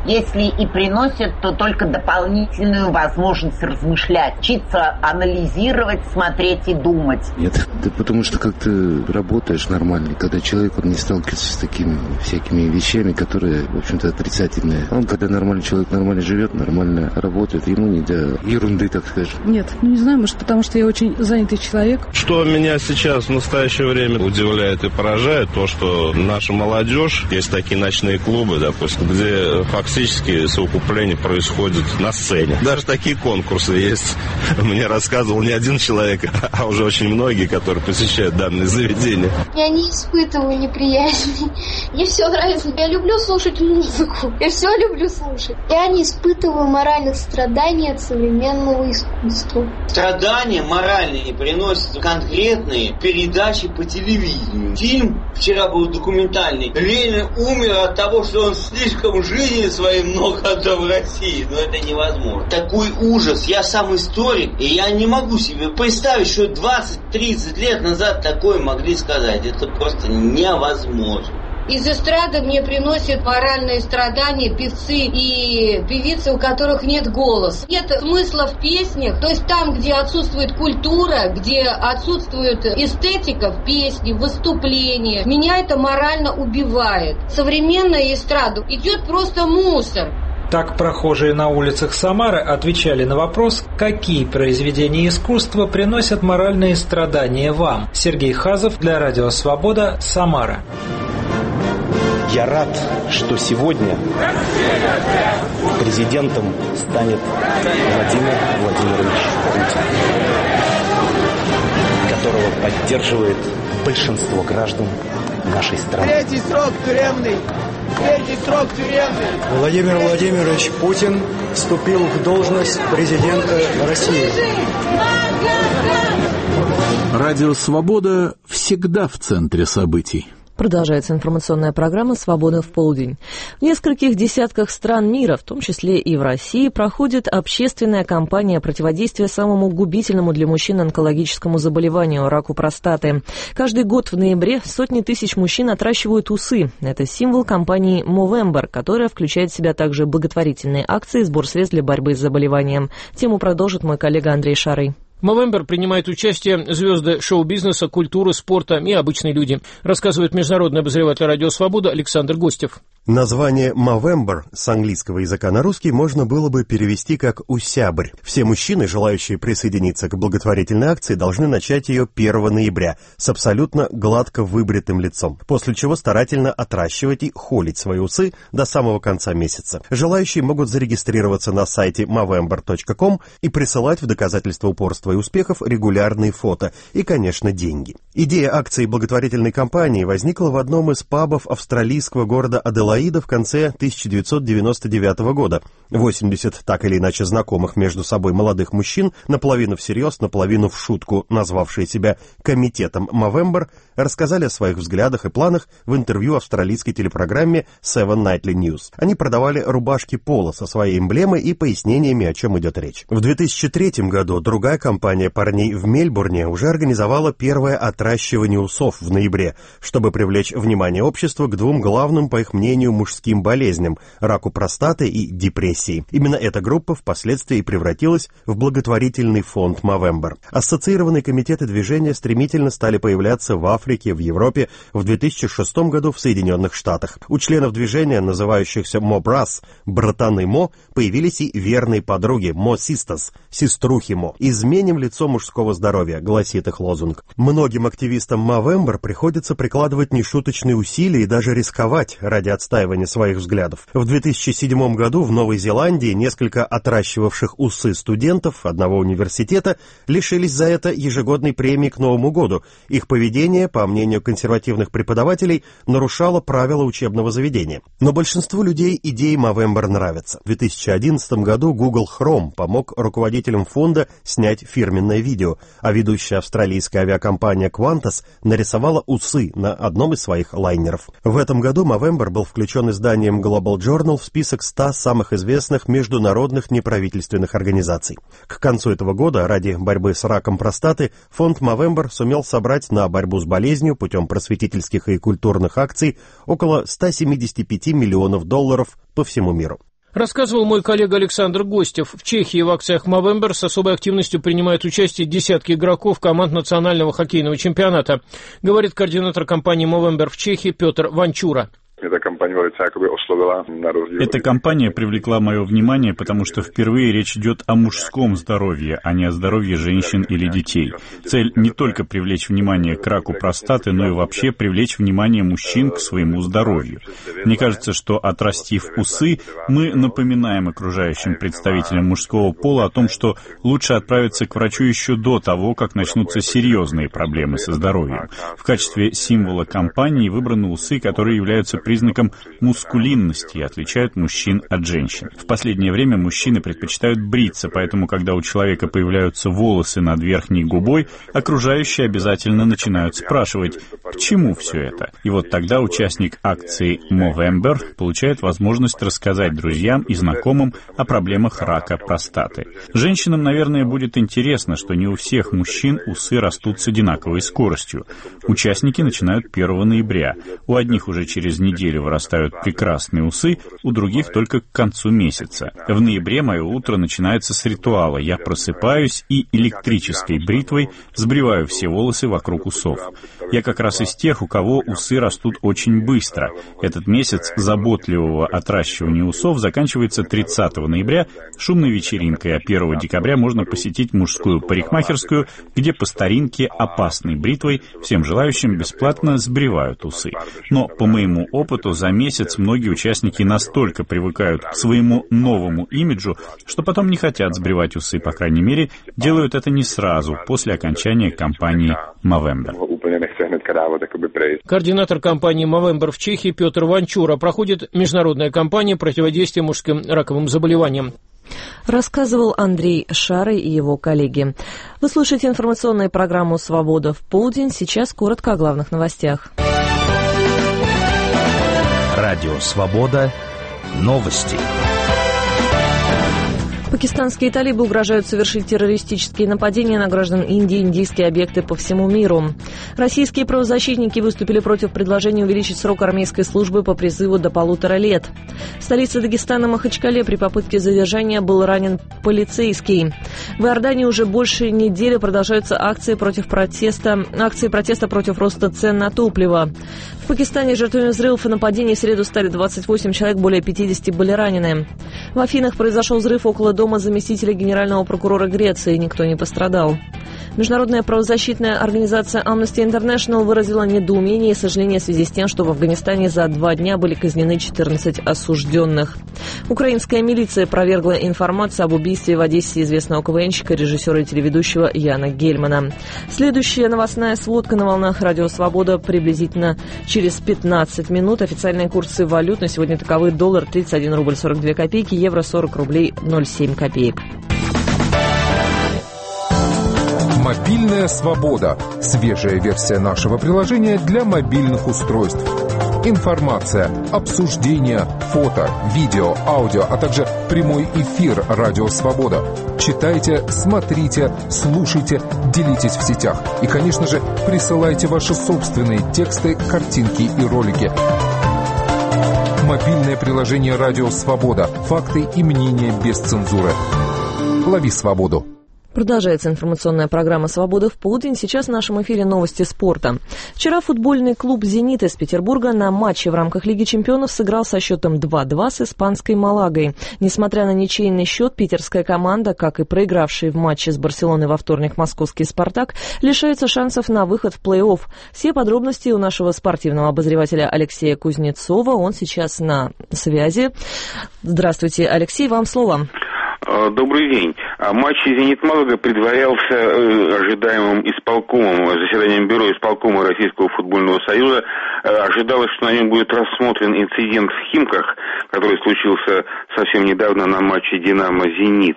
S18: Если и приносят, то только дополнительную возможность размышлять, учиться анализировать, смотреть и думать.
S19: Нет, да потому что как ты работаешь нормально, когда человек он не сталкивается с такими всякими вещами, которые, в общем-то, отрицательные. Он, когда нормальный человек нормально живет, нормально работает, ему не до ерунды, так скажем.
S20: Нет, ну не знаю, может, потому что я очень занятый человек.
S21: Что меня сейчас в настоящее время удивляет и поражает, то, что наша молодежь, есть такие ночные клубы, допустим, где фактически совокупление происходит на сцене. Даже такие конкурсы есть. Мне рассказывал не один человек, а уже очень многие, которые посещают данные заведения.
S22: Я не испытываю неприязни. Мне все нравится. Я люблю слушать музыку. Я все люблю слушать. Я не испытываю моральных страданий от современного искусства.
S23: Страдания моральные приносят конкретные передачи по телевидению. Фильм вчера был документальный. Ленин умер от того, что он слишком жизни своей много отдал в России. Но это невозможно. Такой ужас. Я сам историк, и я не могу себе представить, что двадцать-тридцать лет назад такое могли сказать. Это просто невозможно.
S22: Из эстрады мне приносят моральные страдания певцы и певицы, у которых нет голоса. Нет смысла в песнях, то есть там, где отсутствует культура, где отсутствует эстетика в песне, в выступлениях, меня это морально убивает. Современная эстрада идет просто мусор.
S24: Так прохожие на улицах Самары отвечали на вопрос, какие произведения искусства приносят моральные страдания вам. Сергей Хазов для Радио Свобода, Самара.
S25: Я рад, что сегодня президентом станет Владимир Владимирович Путин, которого поддерживает большинство граждан нашей страны.
S26: Третий срок тюремный! Третий срок тюремный!
S27: Владимир Владимирович Путин вступил в должность президента России.
S28: Радио «Свобода» всегда в центре событий.
S2: Продолжается информационная программа «Свобода в полдень». В нескольких десятках стран мира, в том числе и в России, проходит общественная кампания противодействия самому губительному для мужчин онкологическому заболеванию – раку простаты. Каждый год в ноябре сотни тысяч мужчин отращивают усы. Это символ кампании Movember, которая включает в себя также благотворительные акции и сбор средств для борьбы с заболеванием. Тему продолжит мой коллега Андрей Шарый.
S29: В Movember принимают участие звезды шоу-бизнеса, культуры, спорта и обычные люди, рассказывает международный обозреватель Радио Свобода Александр Гостев.
S30: Название Movember с английского языка на русский можно было бы перевести как «Усябрь». Все мужчины, желающие присоединиться к благотворительной акции, должны начать ее первого ноября с абсолютно гладко выбритым лицом, после чего старательно отращивать и холить свои усы до самого конца месяца. Желающие могут зарегистрироваться на сайте movember точка ком и присылать в доказательство упорства и успехов регулярные фото и, конечно, деньги. Идея акции благотворительной кампании возникла в одном из пабов австралийского города Аделаида в конце тысяча девятьсот девяносто девятого года. восемьдесят так или иначе знакомых между собой молодых мужчин, наполовину всерьез, наполовину в шутку, назвавшие себя комитетом Movember, рассказали о своих взглядах и планах в интервью австралийской телепрограмме Seven Nightly News. Они продавали рубашки поло со своей эмблемой и пояснениями, о чем идет речь. В две тысячи третьем году другая компания парней в Мельбурне уже организовала первое отращивание усов в ноябре, чтобы привлечь внимание общества к двум главным, по их мнению, мужским болезням – раку простаты и депрессии. Именно эта группа впоследствии превратилась в благотворительный фонд Movember. Ассоциированные комитеты движения стремительно стали появляться в Африке, в Европе, в две тысячи шестом году в Соединенных Штатах. У членов движения, называющихся Мо Брас, братаны Мо, появились и верные подруги Мо Систас, сеструхи Мо. «Изменим лицо мужского здоровья», гласит их лозунг. Многим активистам Movember приходится прикладывать нешуточные усилия и даже рисковать ради отстаивания своих взглядов. В две тысячи седьмом году в Новой Зеландии несколько отращивавших усы студентов одного университета лишились за это ежегодной премии к Новому году. Их поведение, по мнению консервативных преподавателей, нарушало правила учебного заведения. Но большинству людей идеи Movember нравятся. В две тысячи одиннадцатом году Google Chrome помог руководителям фонда снять фирменное видео, а ведущая австралийская авиакомпания Qantas нарисовала усы на одном из своих лайнеров. В этом году Movember был включен изданием Global Journal в список ста самых известных международных неправительственных организаций. К концу этого года ради борьбы с раком простаты фонд Movember сумел собрать на борьбу с болезнью путем просветительских и культурных акций около ста семидесяти пяти миллионов долларов по всему миру.
S29: Рассказывал мой коллега Александр Гостев. В Чехии в акциях Movember с особой активностью принимают участие десятки игроков команд национального хоккейного чемпионата, говорит координатор компании Movember в Чехии Петр Ванчура.
S1: Эта кампания привлекла мое внимание, потому что впервые речь идет о мужском здоровье, а не о здоровье женщин или детей. Цель не только привлечь внимание к раку простаты, но и вообще привлечь внимание мужчин к своему здоровью. Мне кажется, что, отрастив усы, мы напоминаем окружающим представителям мужского пола о том, что лучше отправиться к врачу еще до того, как начнутся серьезные проблемы со здоровьем. В качестве символа кампании выбраны усы, которые являются признаком мускулинности и отличают мужчин от женщин. В последнее время мужчины предпочитают бриться, поэтому, когда у человека появляются волосы над верхней губой, окружающие обязательно начинают спрашивать, к чему все это. И вот тогда участник акции Movember получает возможность рассказать друзьям и знакомым о проблемах рака простаты. Женщинам, наверное, будет интересно, что не у всех мужчин усы растут с одинаковой скоростью. Участники начинают первого ноября. У одних уже через неделю неделю вырастают прекрасные усы, у других только к концу месяца. В ноябре мое утро начинается с ритуала. Я просыпаюсь и электрической бритвой сбриваю все волосы вокруг усов. Я как раз из тех, у кого усы растут очень быстро. Этот месяц заботливого отращивания усов заканчивается тридцатого ноября шумной вечеринкой, а первого декабря можно посетить мужскую парикмахерскую, где по старинке опасной бритвой всем желающим бесплатно сбривают усы. Но по моему опыту за месяц многие участники настолько привыкают к своему новому имиджу, что потом не хотят сбривать усы, по крайней мере, делают это не сразу, после окончания кампании Movember.
S29: Координатор кампании Movember в Чехии Петр Ванчура. Проходит международная кампания противодействия мужским раковым заболеваниям.
S2: Рассказывал Андрей Шарый и его коллеги. Вы слушаете информационную программу «Свобода в полдень». Сейчас коротко о главных новостях.
S3: Радио «Свобода». Новости.
S2: Пакистанские талибы угрожают совершить террористические нападения на граждан Индии и индийские объекты по всему миру. Российские правозащитники выступили против предложения увеличить срок армейской службы по призыву до полутора лет. В столице Дагестана Махачкале при попытке задержания был ранен полицейский. В Иордании уже больше недели продолжаются акции против протеста, акции протеста против роста цен на топливо. В Пакистане жертвами взрывов и нападений в среду стали двадцать восемь человек, более пятидесяти были ранены. В Афинах произошел взрыв около дома заместителя генерального прокурора Греции, никто не пострадал. Международная правозащитная организация Amnesty International выразила недоумение и сожаление в связи с тем, что в Афганистане за два дня были казнены четырнадцать осужденных. Украинская милиция опровергла информацию об убийстве в Одессе известного КВНщика, режиссера и телеведущего Яна Гельмана. Следующая новостная сводка на волнах Радио Свобода приблизительно через пятнадцать минут. Официальные курсы валют на сегодня таковы: доллар тридцать один рубль сорок две копейки, евро сорок рублей ноль семь копеек.
S4: Мобильная свобода. Свежая версия нашего приложения для мобильных устройств. Информация, обсуждения, фото, видео, аудио, а также прямой эфир «Радио Свобода». Читайте, смотрите, слушайте, делитесь в сетях. И, конечно же, присылайте ваши собственные тексты, картинки и ролики. Мобильное приложение «Радио Свобода». Факты и мнения без цензуры. Лови свободу.
S2: Продолжается информационная программа «Свобода в полдень». Сейчас в нашем эфире новости спорта. Вчера футбольный клуб «Зенит» из Петербурга на матче в рамках Лиги чемпионов сыграл со счетом два-два с испанской «Малагой». Несмотря на ничейный счет, питерская команда, как и проигравший в матче с «Барселоной» во вторник московский «Спартак», лишается шансов на выход в плей-офф. Все подробности у нашего спортивного обозревателя Алексея Кузнецова. Он сейчас на связи. Здравствуйте, Алексей, вам слово.
S5: Добрый день. Матч «Зенит-Малага» предварялся ожидаемым исполкомом, заседанием бюро исполкома Российского футбольного союза. Ожидалось, что на нем будет рассмотрен инцидент в Химках, который случился совсем недавно на матче «Динамо-Зенит».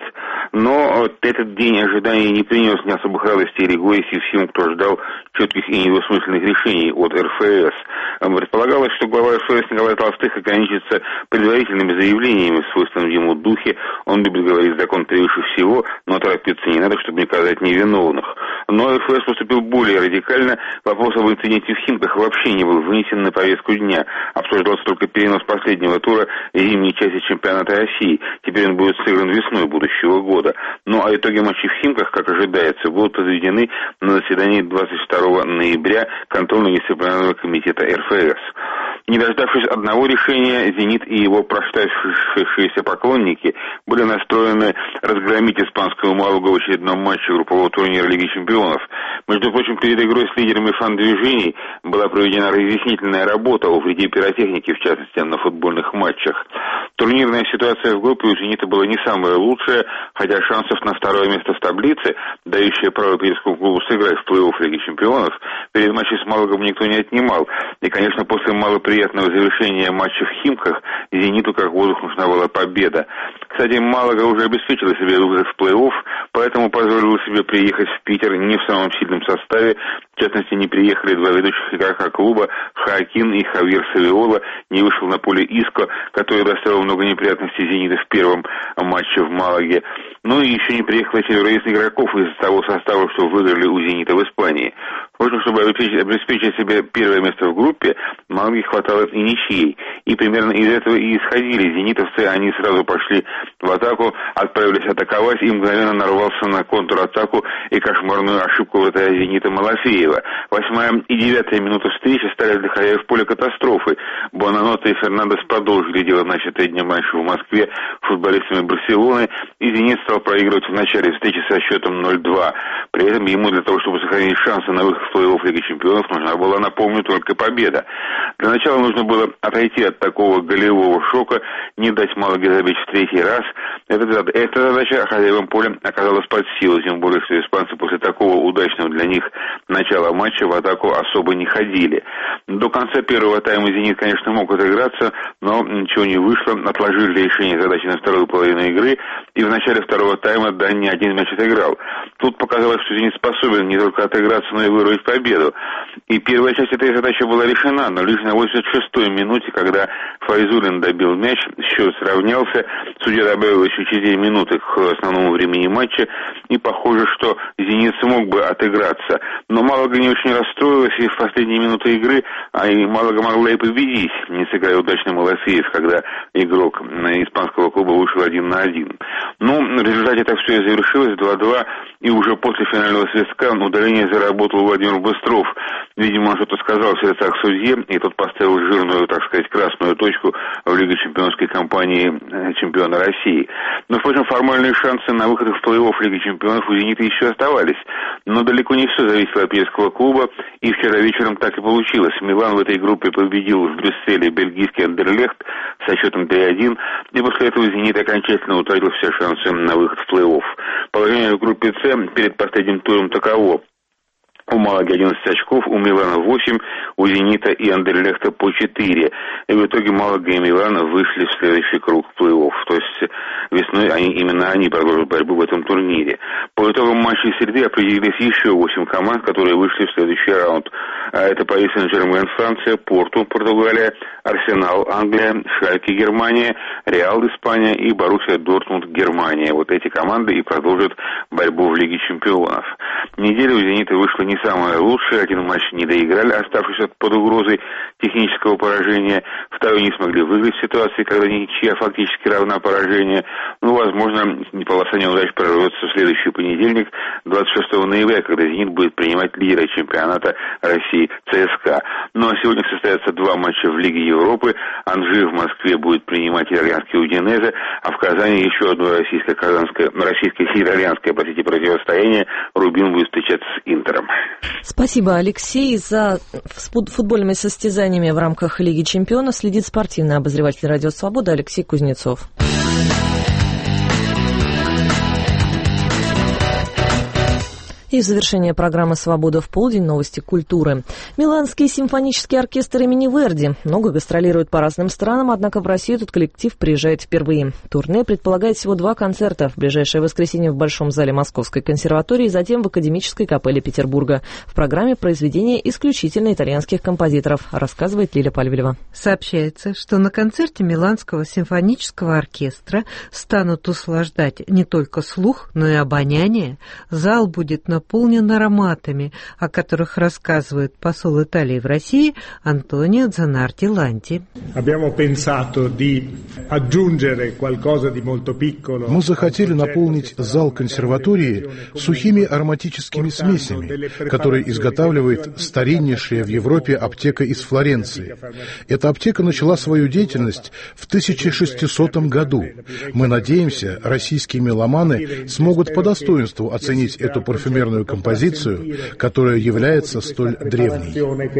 S5: Но этот день ожидания не принес ни особых радостей или горести всем, кто ждал четких и недвусмысленных решений от эр эф эс. Предполагалось, что глава эр эф эс Николай Толстых ограничится предварительными заявлениями в свойственном ему духе. Он любит говорить закон превыше всего, но торопиться не надо, чтобы не казать невиновных. Но эр эф эс поступил более радикально. Вопрос об инциденте в Химках вообще не был вынесен на повестку дня. Обсуждался только перенос последнего тура зимней части чемпионата России. Теперь он будет сыгран весной будущего года. Ну а итоги матчей в Химках, как ожидается, будут подведены на заседании двадцать второго ноября контрольно-дисциплинарного комитета эр эф эс. Не дождавшись одного решения, «Зенит» и его проставившиеся поклонники были настроены разгромить испанскую «Малагу» в очередном матче группового турнира Лиги чемпионов. Между прочим, перед игрой с лидерами фан-движений была проведена разъяснительная работа о вреде пиротехники, в частности, на футбольных матчах. Турнирная ситуация в группе у «Зенита» была не самая лучшая, хотя шансов на второе место в таблице, дающее право питерскому клубу сыграть в плей-офф Лиги чемпионов, перед матчем с «Малагом» никто не отнимал. И, конечно, после малоприятного завершения матча в Химках «Зениту» как воздух нужна была победа. Кстати, «Малага» уже обеспечила себе выход в плей-офф, поэтому позволила себе приехать в Питер не в самом сильном составе. В частности, не приехали два ведущих игрока клуба Хоакин и Хавьер Савиола, не вышел на поле Иско, который доставил много неприятностей «Зенита» в первом матче в Малаге. Ну и еще не приехала серия игроков из того состава, что выиграли у «Зенита» в Испании. Впрочем, чтобы обеспечить, обеспечить себе первое место в группе, Малаге хватало и ничьей. И примерно из этого и исходили зенитовцы. Они сразу пошли в атаку, отправились атаковать, и мгновенно нарвался на контратаку и кошмарную ошибку вратаря «Зенита» Малафеева. Восьмая и девятая минуты встречи стали для хозяев поля катастрофы. Буонаноте и Фернандес продолжили дело, начатое днем раньше в Москве футболистами Барселоны, и «Зенит» стал проигрывать в начале встречи со счетом ноль-два. При этом ему для того, чтобы сохранить шансы на выход в плей-офф Лиги чемпионов, нужна была, напомню, только победа. Для начала нужно было отойти от такого голевого шока, не дать Малаге забить в третий раз. Эта, эта задача хозяевам поля оказалась под силу, тем более, что испанцы после такого удачного для них начала матча в атаку особо не ходили. До конца первого тайма «Зенит», конечно, мог отыграться, но ничего не вышло, отложили решение задачи на вторую половину игры, и в начале второго тайма Дань не один мяч отыграл. Тут показалось, что «Зенит» способен не только отыграться, но и вырвать победу. И первая часть этой задачи была решена, но лишь на восемьдесят шестой минуте, когда Файзуллин добил мяч, счет сравнялся, судья добавил еще четыре минуты к основному времени матча, и похоже, что «Зенит» смог бы отыграться. Но Малага не очень расстроилась, и в последние минуты игры а и Малага могла и победить, не сыграя удачно Малафеев, когда игрок испанского клуба вышел один на один. Ну, в результате так все и завершилось, два-два, и уже после финального свистка удаление заработал Владимир Быстров. Видимо, он что-то сказал в сердцах судье, и тот поставил жирную, так сказать, красную точку в Лиге чемпионской кампании чемпиона России. Но, впрочем, формальные шансы на выход в плей-офф Лиги чемпионов у «Зенита» еще оставались. Но далеко не все зависело от питерского клуба, и вчера вечером так и получилось. Милан в этой группе победил в Брюсселе бельгийский Андерлехт со счетом три-один, и после этого «Зенит» окончательно утратил все шансы на выход в плей-офф. Положение в группе «С» перед последним туром таково. У Малаги одиннадцать очков, у Милана восемь, у «Зенита» и Андерлехта по четыре. И в итоге Малага и Милан вышли в следующий круг плей-офф. То есть весной они, именно они продолжат борьбу в этом турнире. По итогам матчей среды определились еще восемь команд, которые вышли в следующий раунд. А это Пари Сен-Жермен, Франция, Порту, Португалия, Арсенал, Англия, Шальке, Германия, Реал, Испания и Боруссия Дортмунд, Германия. Вот эти команды и продолжат борьбу в Лиге чемпионов. Неделя у «Зенита» вышла не самое лучшее. Один матч не доиграли, оставшись под угрозой технического поражения. Второй не смогли выиграть в ситуации, когда ничья фактически равна поражению. Ну, возможно, полоса неудач прорвется в следующий понедельник, двадцать шестого ноября, когда «Зенит» будет принимать лидера чемпионата России ЦСКА. Ну, а сегодня состоятся два матча в Лиге Европы. Анжи в Москве будет принимать итальянский Удинезе, а в Казани еще одно российско-казанское, российско-итальянское, простите, противостояние. Рубин будет встречаться с Интером.
S2: Спасибо, Алексей. За футбольными состязаниями в рамках Лиги чемпионов следит спортивный обозреватель «Радио Свобода» Алексей Кузнецов. И в завершение программы «Свобода в полдень» новости культуры. Миланский симфонический оркестр имени Верди много гастролирует по разным странам, однако в Россию этот коллектив приезжает впервые. Турне предполагает всего два концерта. В ближайшее воскресенье в Большом зале Московской консерватории, затем в Академической капелле Петербурга. В программе произведения исключительно итальянских композиторов, рассказывает Лиля Пальвелева.
S6: Сообщается, что на концерте Миланского симфонического оркестра станут услаждать не только слух, но и обоняние. Зал будет на наполнен ароматами, о которых рассказывает посол Италии в России Антонио Занарди Ланти.
S7: Мы захотели наполнить зал консерватории сухими ароматическими смесями, которые изготавливает стариннейшая в Европе аптека из Флоренции. Эта аптека начала свою деятельность в тысяча шестисотом году. Мы надеемся, российские меломаны смогут по достоинству оценить эту парфюмерную композицию, которая является столь древней.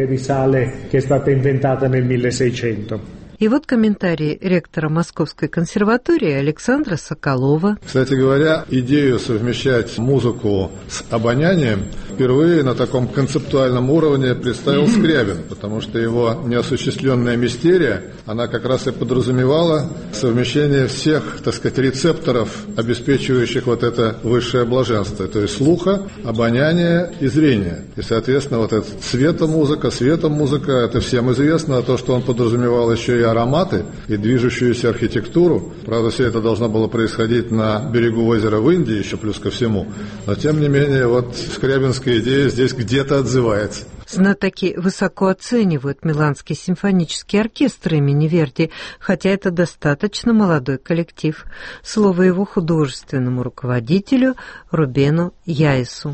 S6: И вот комментарий ректора Московской консерватории Александра Соколова.
S8: Кстати говоря, идею совмещать музыку с обонянием впервые на таком концептуальном уровне представил Скрябин, потому что его неосуществленная мистерия, она как раз и подразумевала совмещение всех, так сказать, рецепторов, обеспечивающих вот это высшее блаженство, то есть слуха, обоняния и зрения. И, соответственно, вот эта светомузыка, светомузыка, это всем известно, а то, что он подразумевал еще и ароматы и движущуюся архитектуру. Правда, все это должно было происходить на берегу озера в Индии, еще плюс ко всему. Но, тем не менее, вот скрябинская идея здесь где-то отзывается.
S6: Знатоки высоко оценивают Миланский симфонический оркестр имени Верди, хотя это достаточно молодой коллектив. Слово его художественному руководителю Рубену Яису.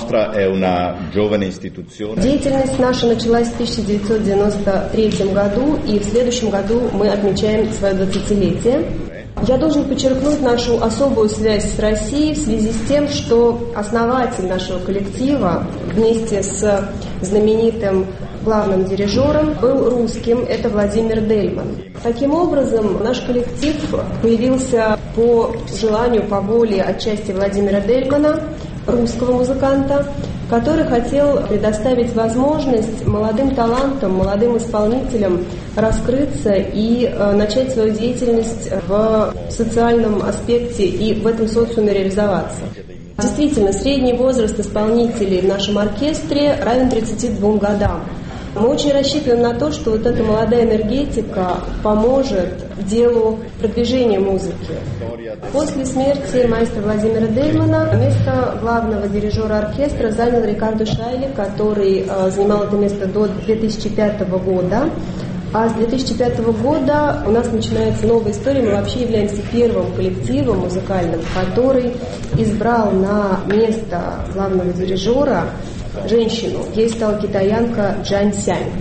S9: Деятельность наша началась в тысяча девятьсот девяносто третьем году, и в следующем году мы отмечаем свое двадцатилетие. Я должен подчеркнуть нашу особую связь с Россией в связи с тем, что основатель нашего коллектива вместе с знаменитым главным дирижером был русским, это Владимир Дельман. Таким образом, наш коллектив появился по желанию, по воле отчасти Владимира Дельмана, русского музыканта, который хотел предоставить возможность молодым талантам, молодым исполнителям раскрыться и э, начать свою деятельность в социальном аспекте и в этом социуме реализоваться. Действительно, средний возраст исполнителей в нашем оркестре равен тридцати двум годам. Мы очень рассчитываем на то, что вот эта молодая энергетика поможет делу продвижения музыки. После смерти маэстро Владимира Дельмана место главного дирижера оркестра занял Рикардо Шайли, который э, занимал это место до две тысячи пятого года. А с две тысячи пятого года у нас начинается новая история. Мы вообще являемся первым коллективом музыкальным, который избрал на место главного дирижера женщину. Ей стала китаянка Джан Сянь.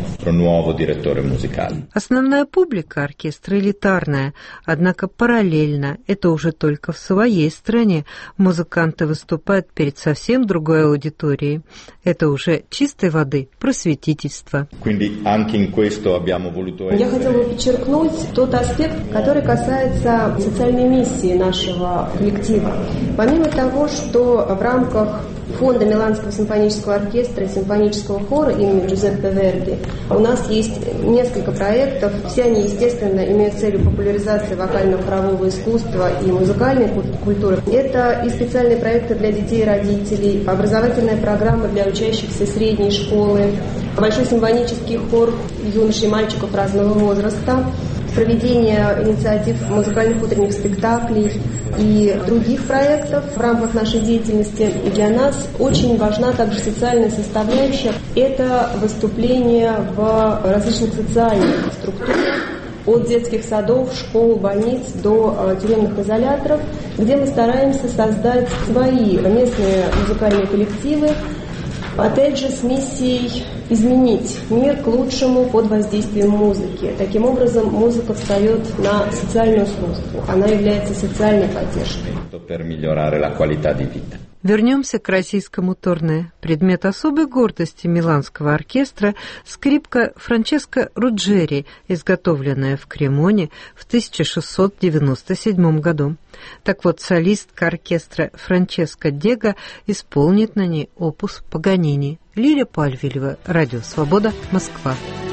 S6: Основная публика оркестра элитарная, однако параллельно, это уже только в своей стране, музыканты выступают перед совсем другой аудиторией. Это уже чистой воды просветительство.
S9: Я хотела бы подчеркнуть тот аспект, который касается социальной миссии нашего коллектива. Помимо того, что в рамках фонда Миланского симфонического оркестра и симфонического хора имени Джузеппе Верди у нас есть несколько проектов. Все они, естественно, имеют целью популяризации вокально-хорового искусства и музыкальной культуры. Это и специальные проекты для детей и родителей, образовательная программа для учащихся средней школы, большой симфонический хор юношей и мальчиков разного возраста, проведение инициатив музыкальных утренних спектаклей и других проектов в рамках нашей деятельности. И для нас очень важна также социальная составляющая. Это выступление в различных социальных структурах, от детских садов, школ, больниц до э, тюремных изоляторов, где мы стараемся создать свои местные музыкальные коллективы, опять же, с миссией изменить мир к лучшему под воздействием музыки. Таким образом, музыка встает на социальную службу. Она является социальной поддержкой.
S6: Вернемся к российскому турне. Предмет особой гордости Миланского оркестра — скрипка Франческо Руджери, изготовленная в Кремоне в тысяча шестьсот девяносто седьмом году. Так вот, солистка оркестра Франческа Дега исполнит на ней опус Паганини. Лилия Пальвилева, Радио Свобода, Москва.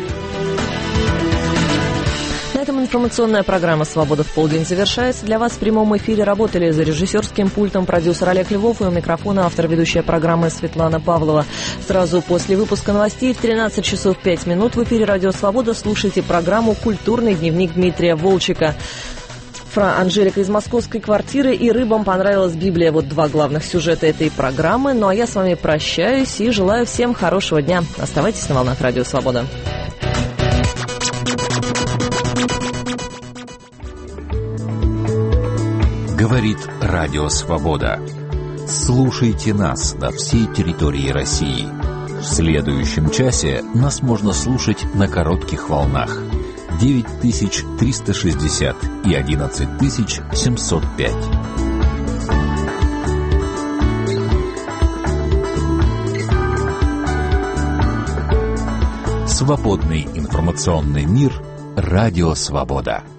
S2: На этом информационная программа «Свобода в полдень» завершается. Для вас в прямом эфире работали за режиссерским пультом продюсер Олег Львов и у микрофона автор ведущая программы Светлана Павлова. Сразу после выпуска новостей в тринадцать часов пять минут в эфире «Радио Свобода» слушайте программу «Культурный дневник» Дмитрия Волчика. Фра Анжелика из московской квартиры и «Рыбам понравилась Библия». Вот два главных сюжета этой программы. Ну а я с вами прощаюсь и желаю всем хорошего дня. Оставайтесь на волнах «Радио Свобода».
S3: Говорит Радио Свобода. Слушайте нас на всей территории России. В следующем часе нас можно слушать на коротких волнах девять тысяч триста шестьдесят и одиннадцать тысяч семьсот пять. Свободный информационный мир. Радио Свобода.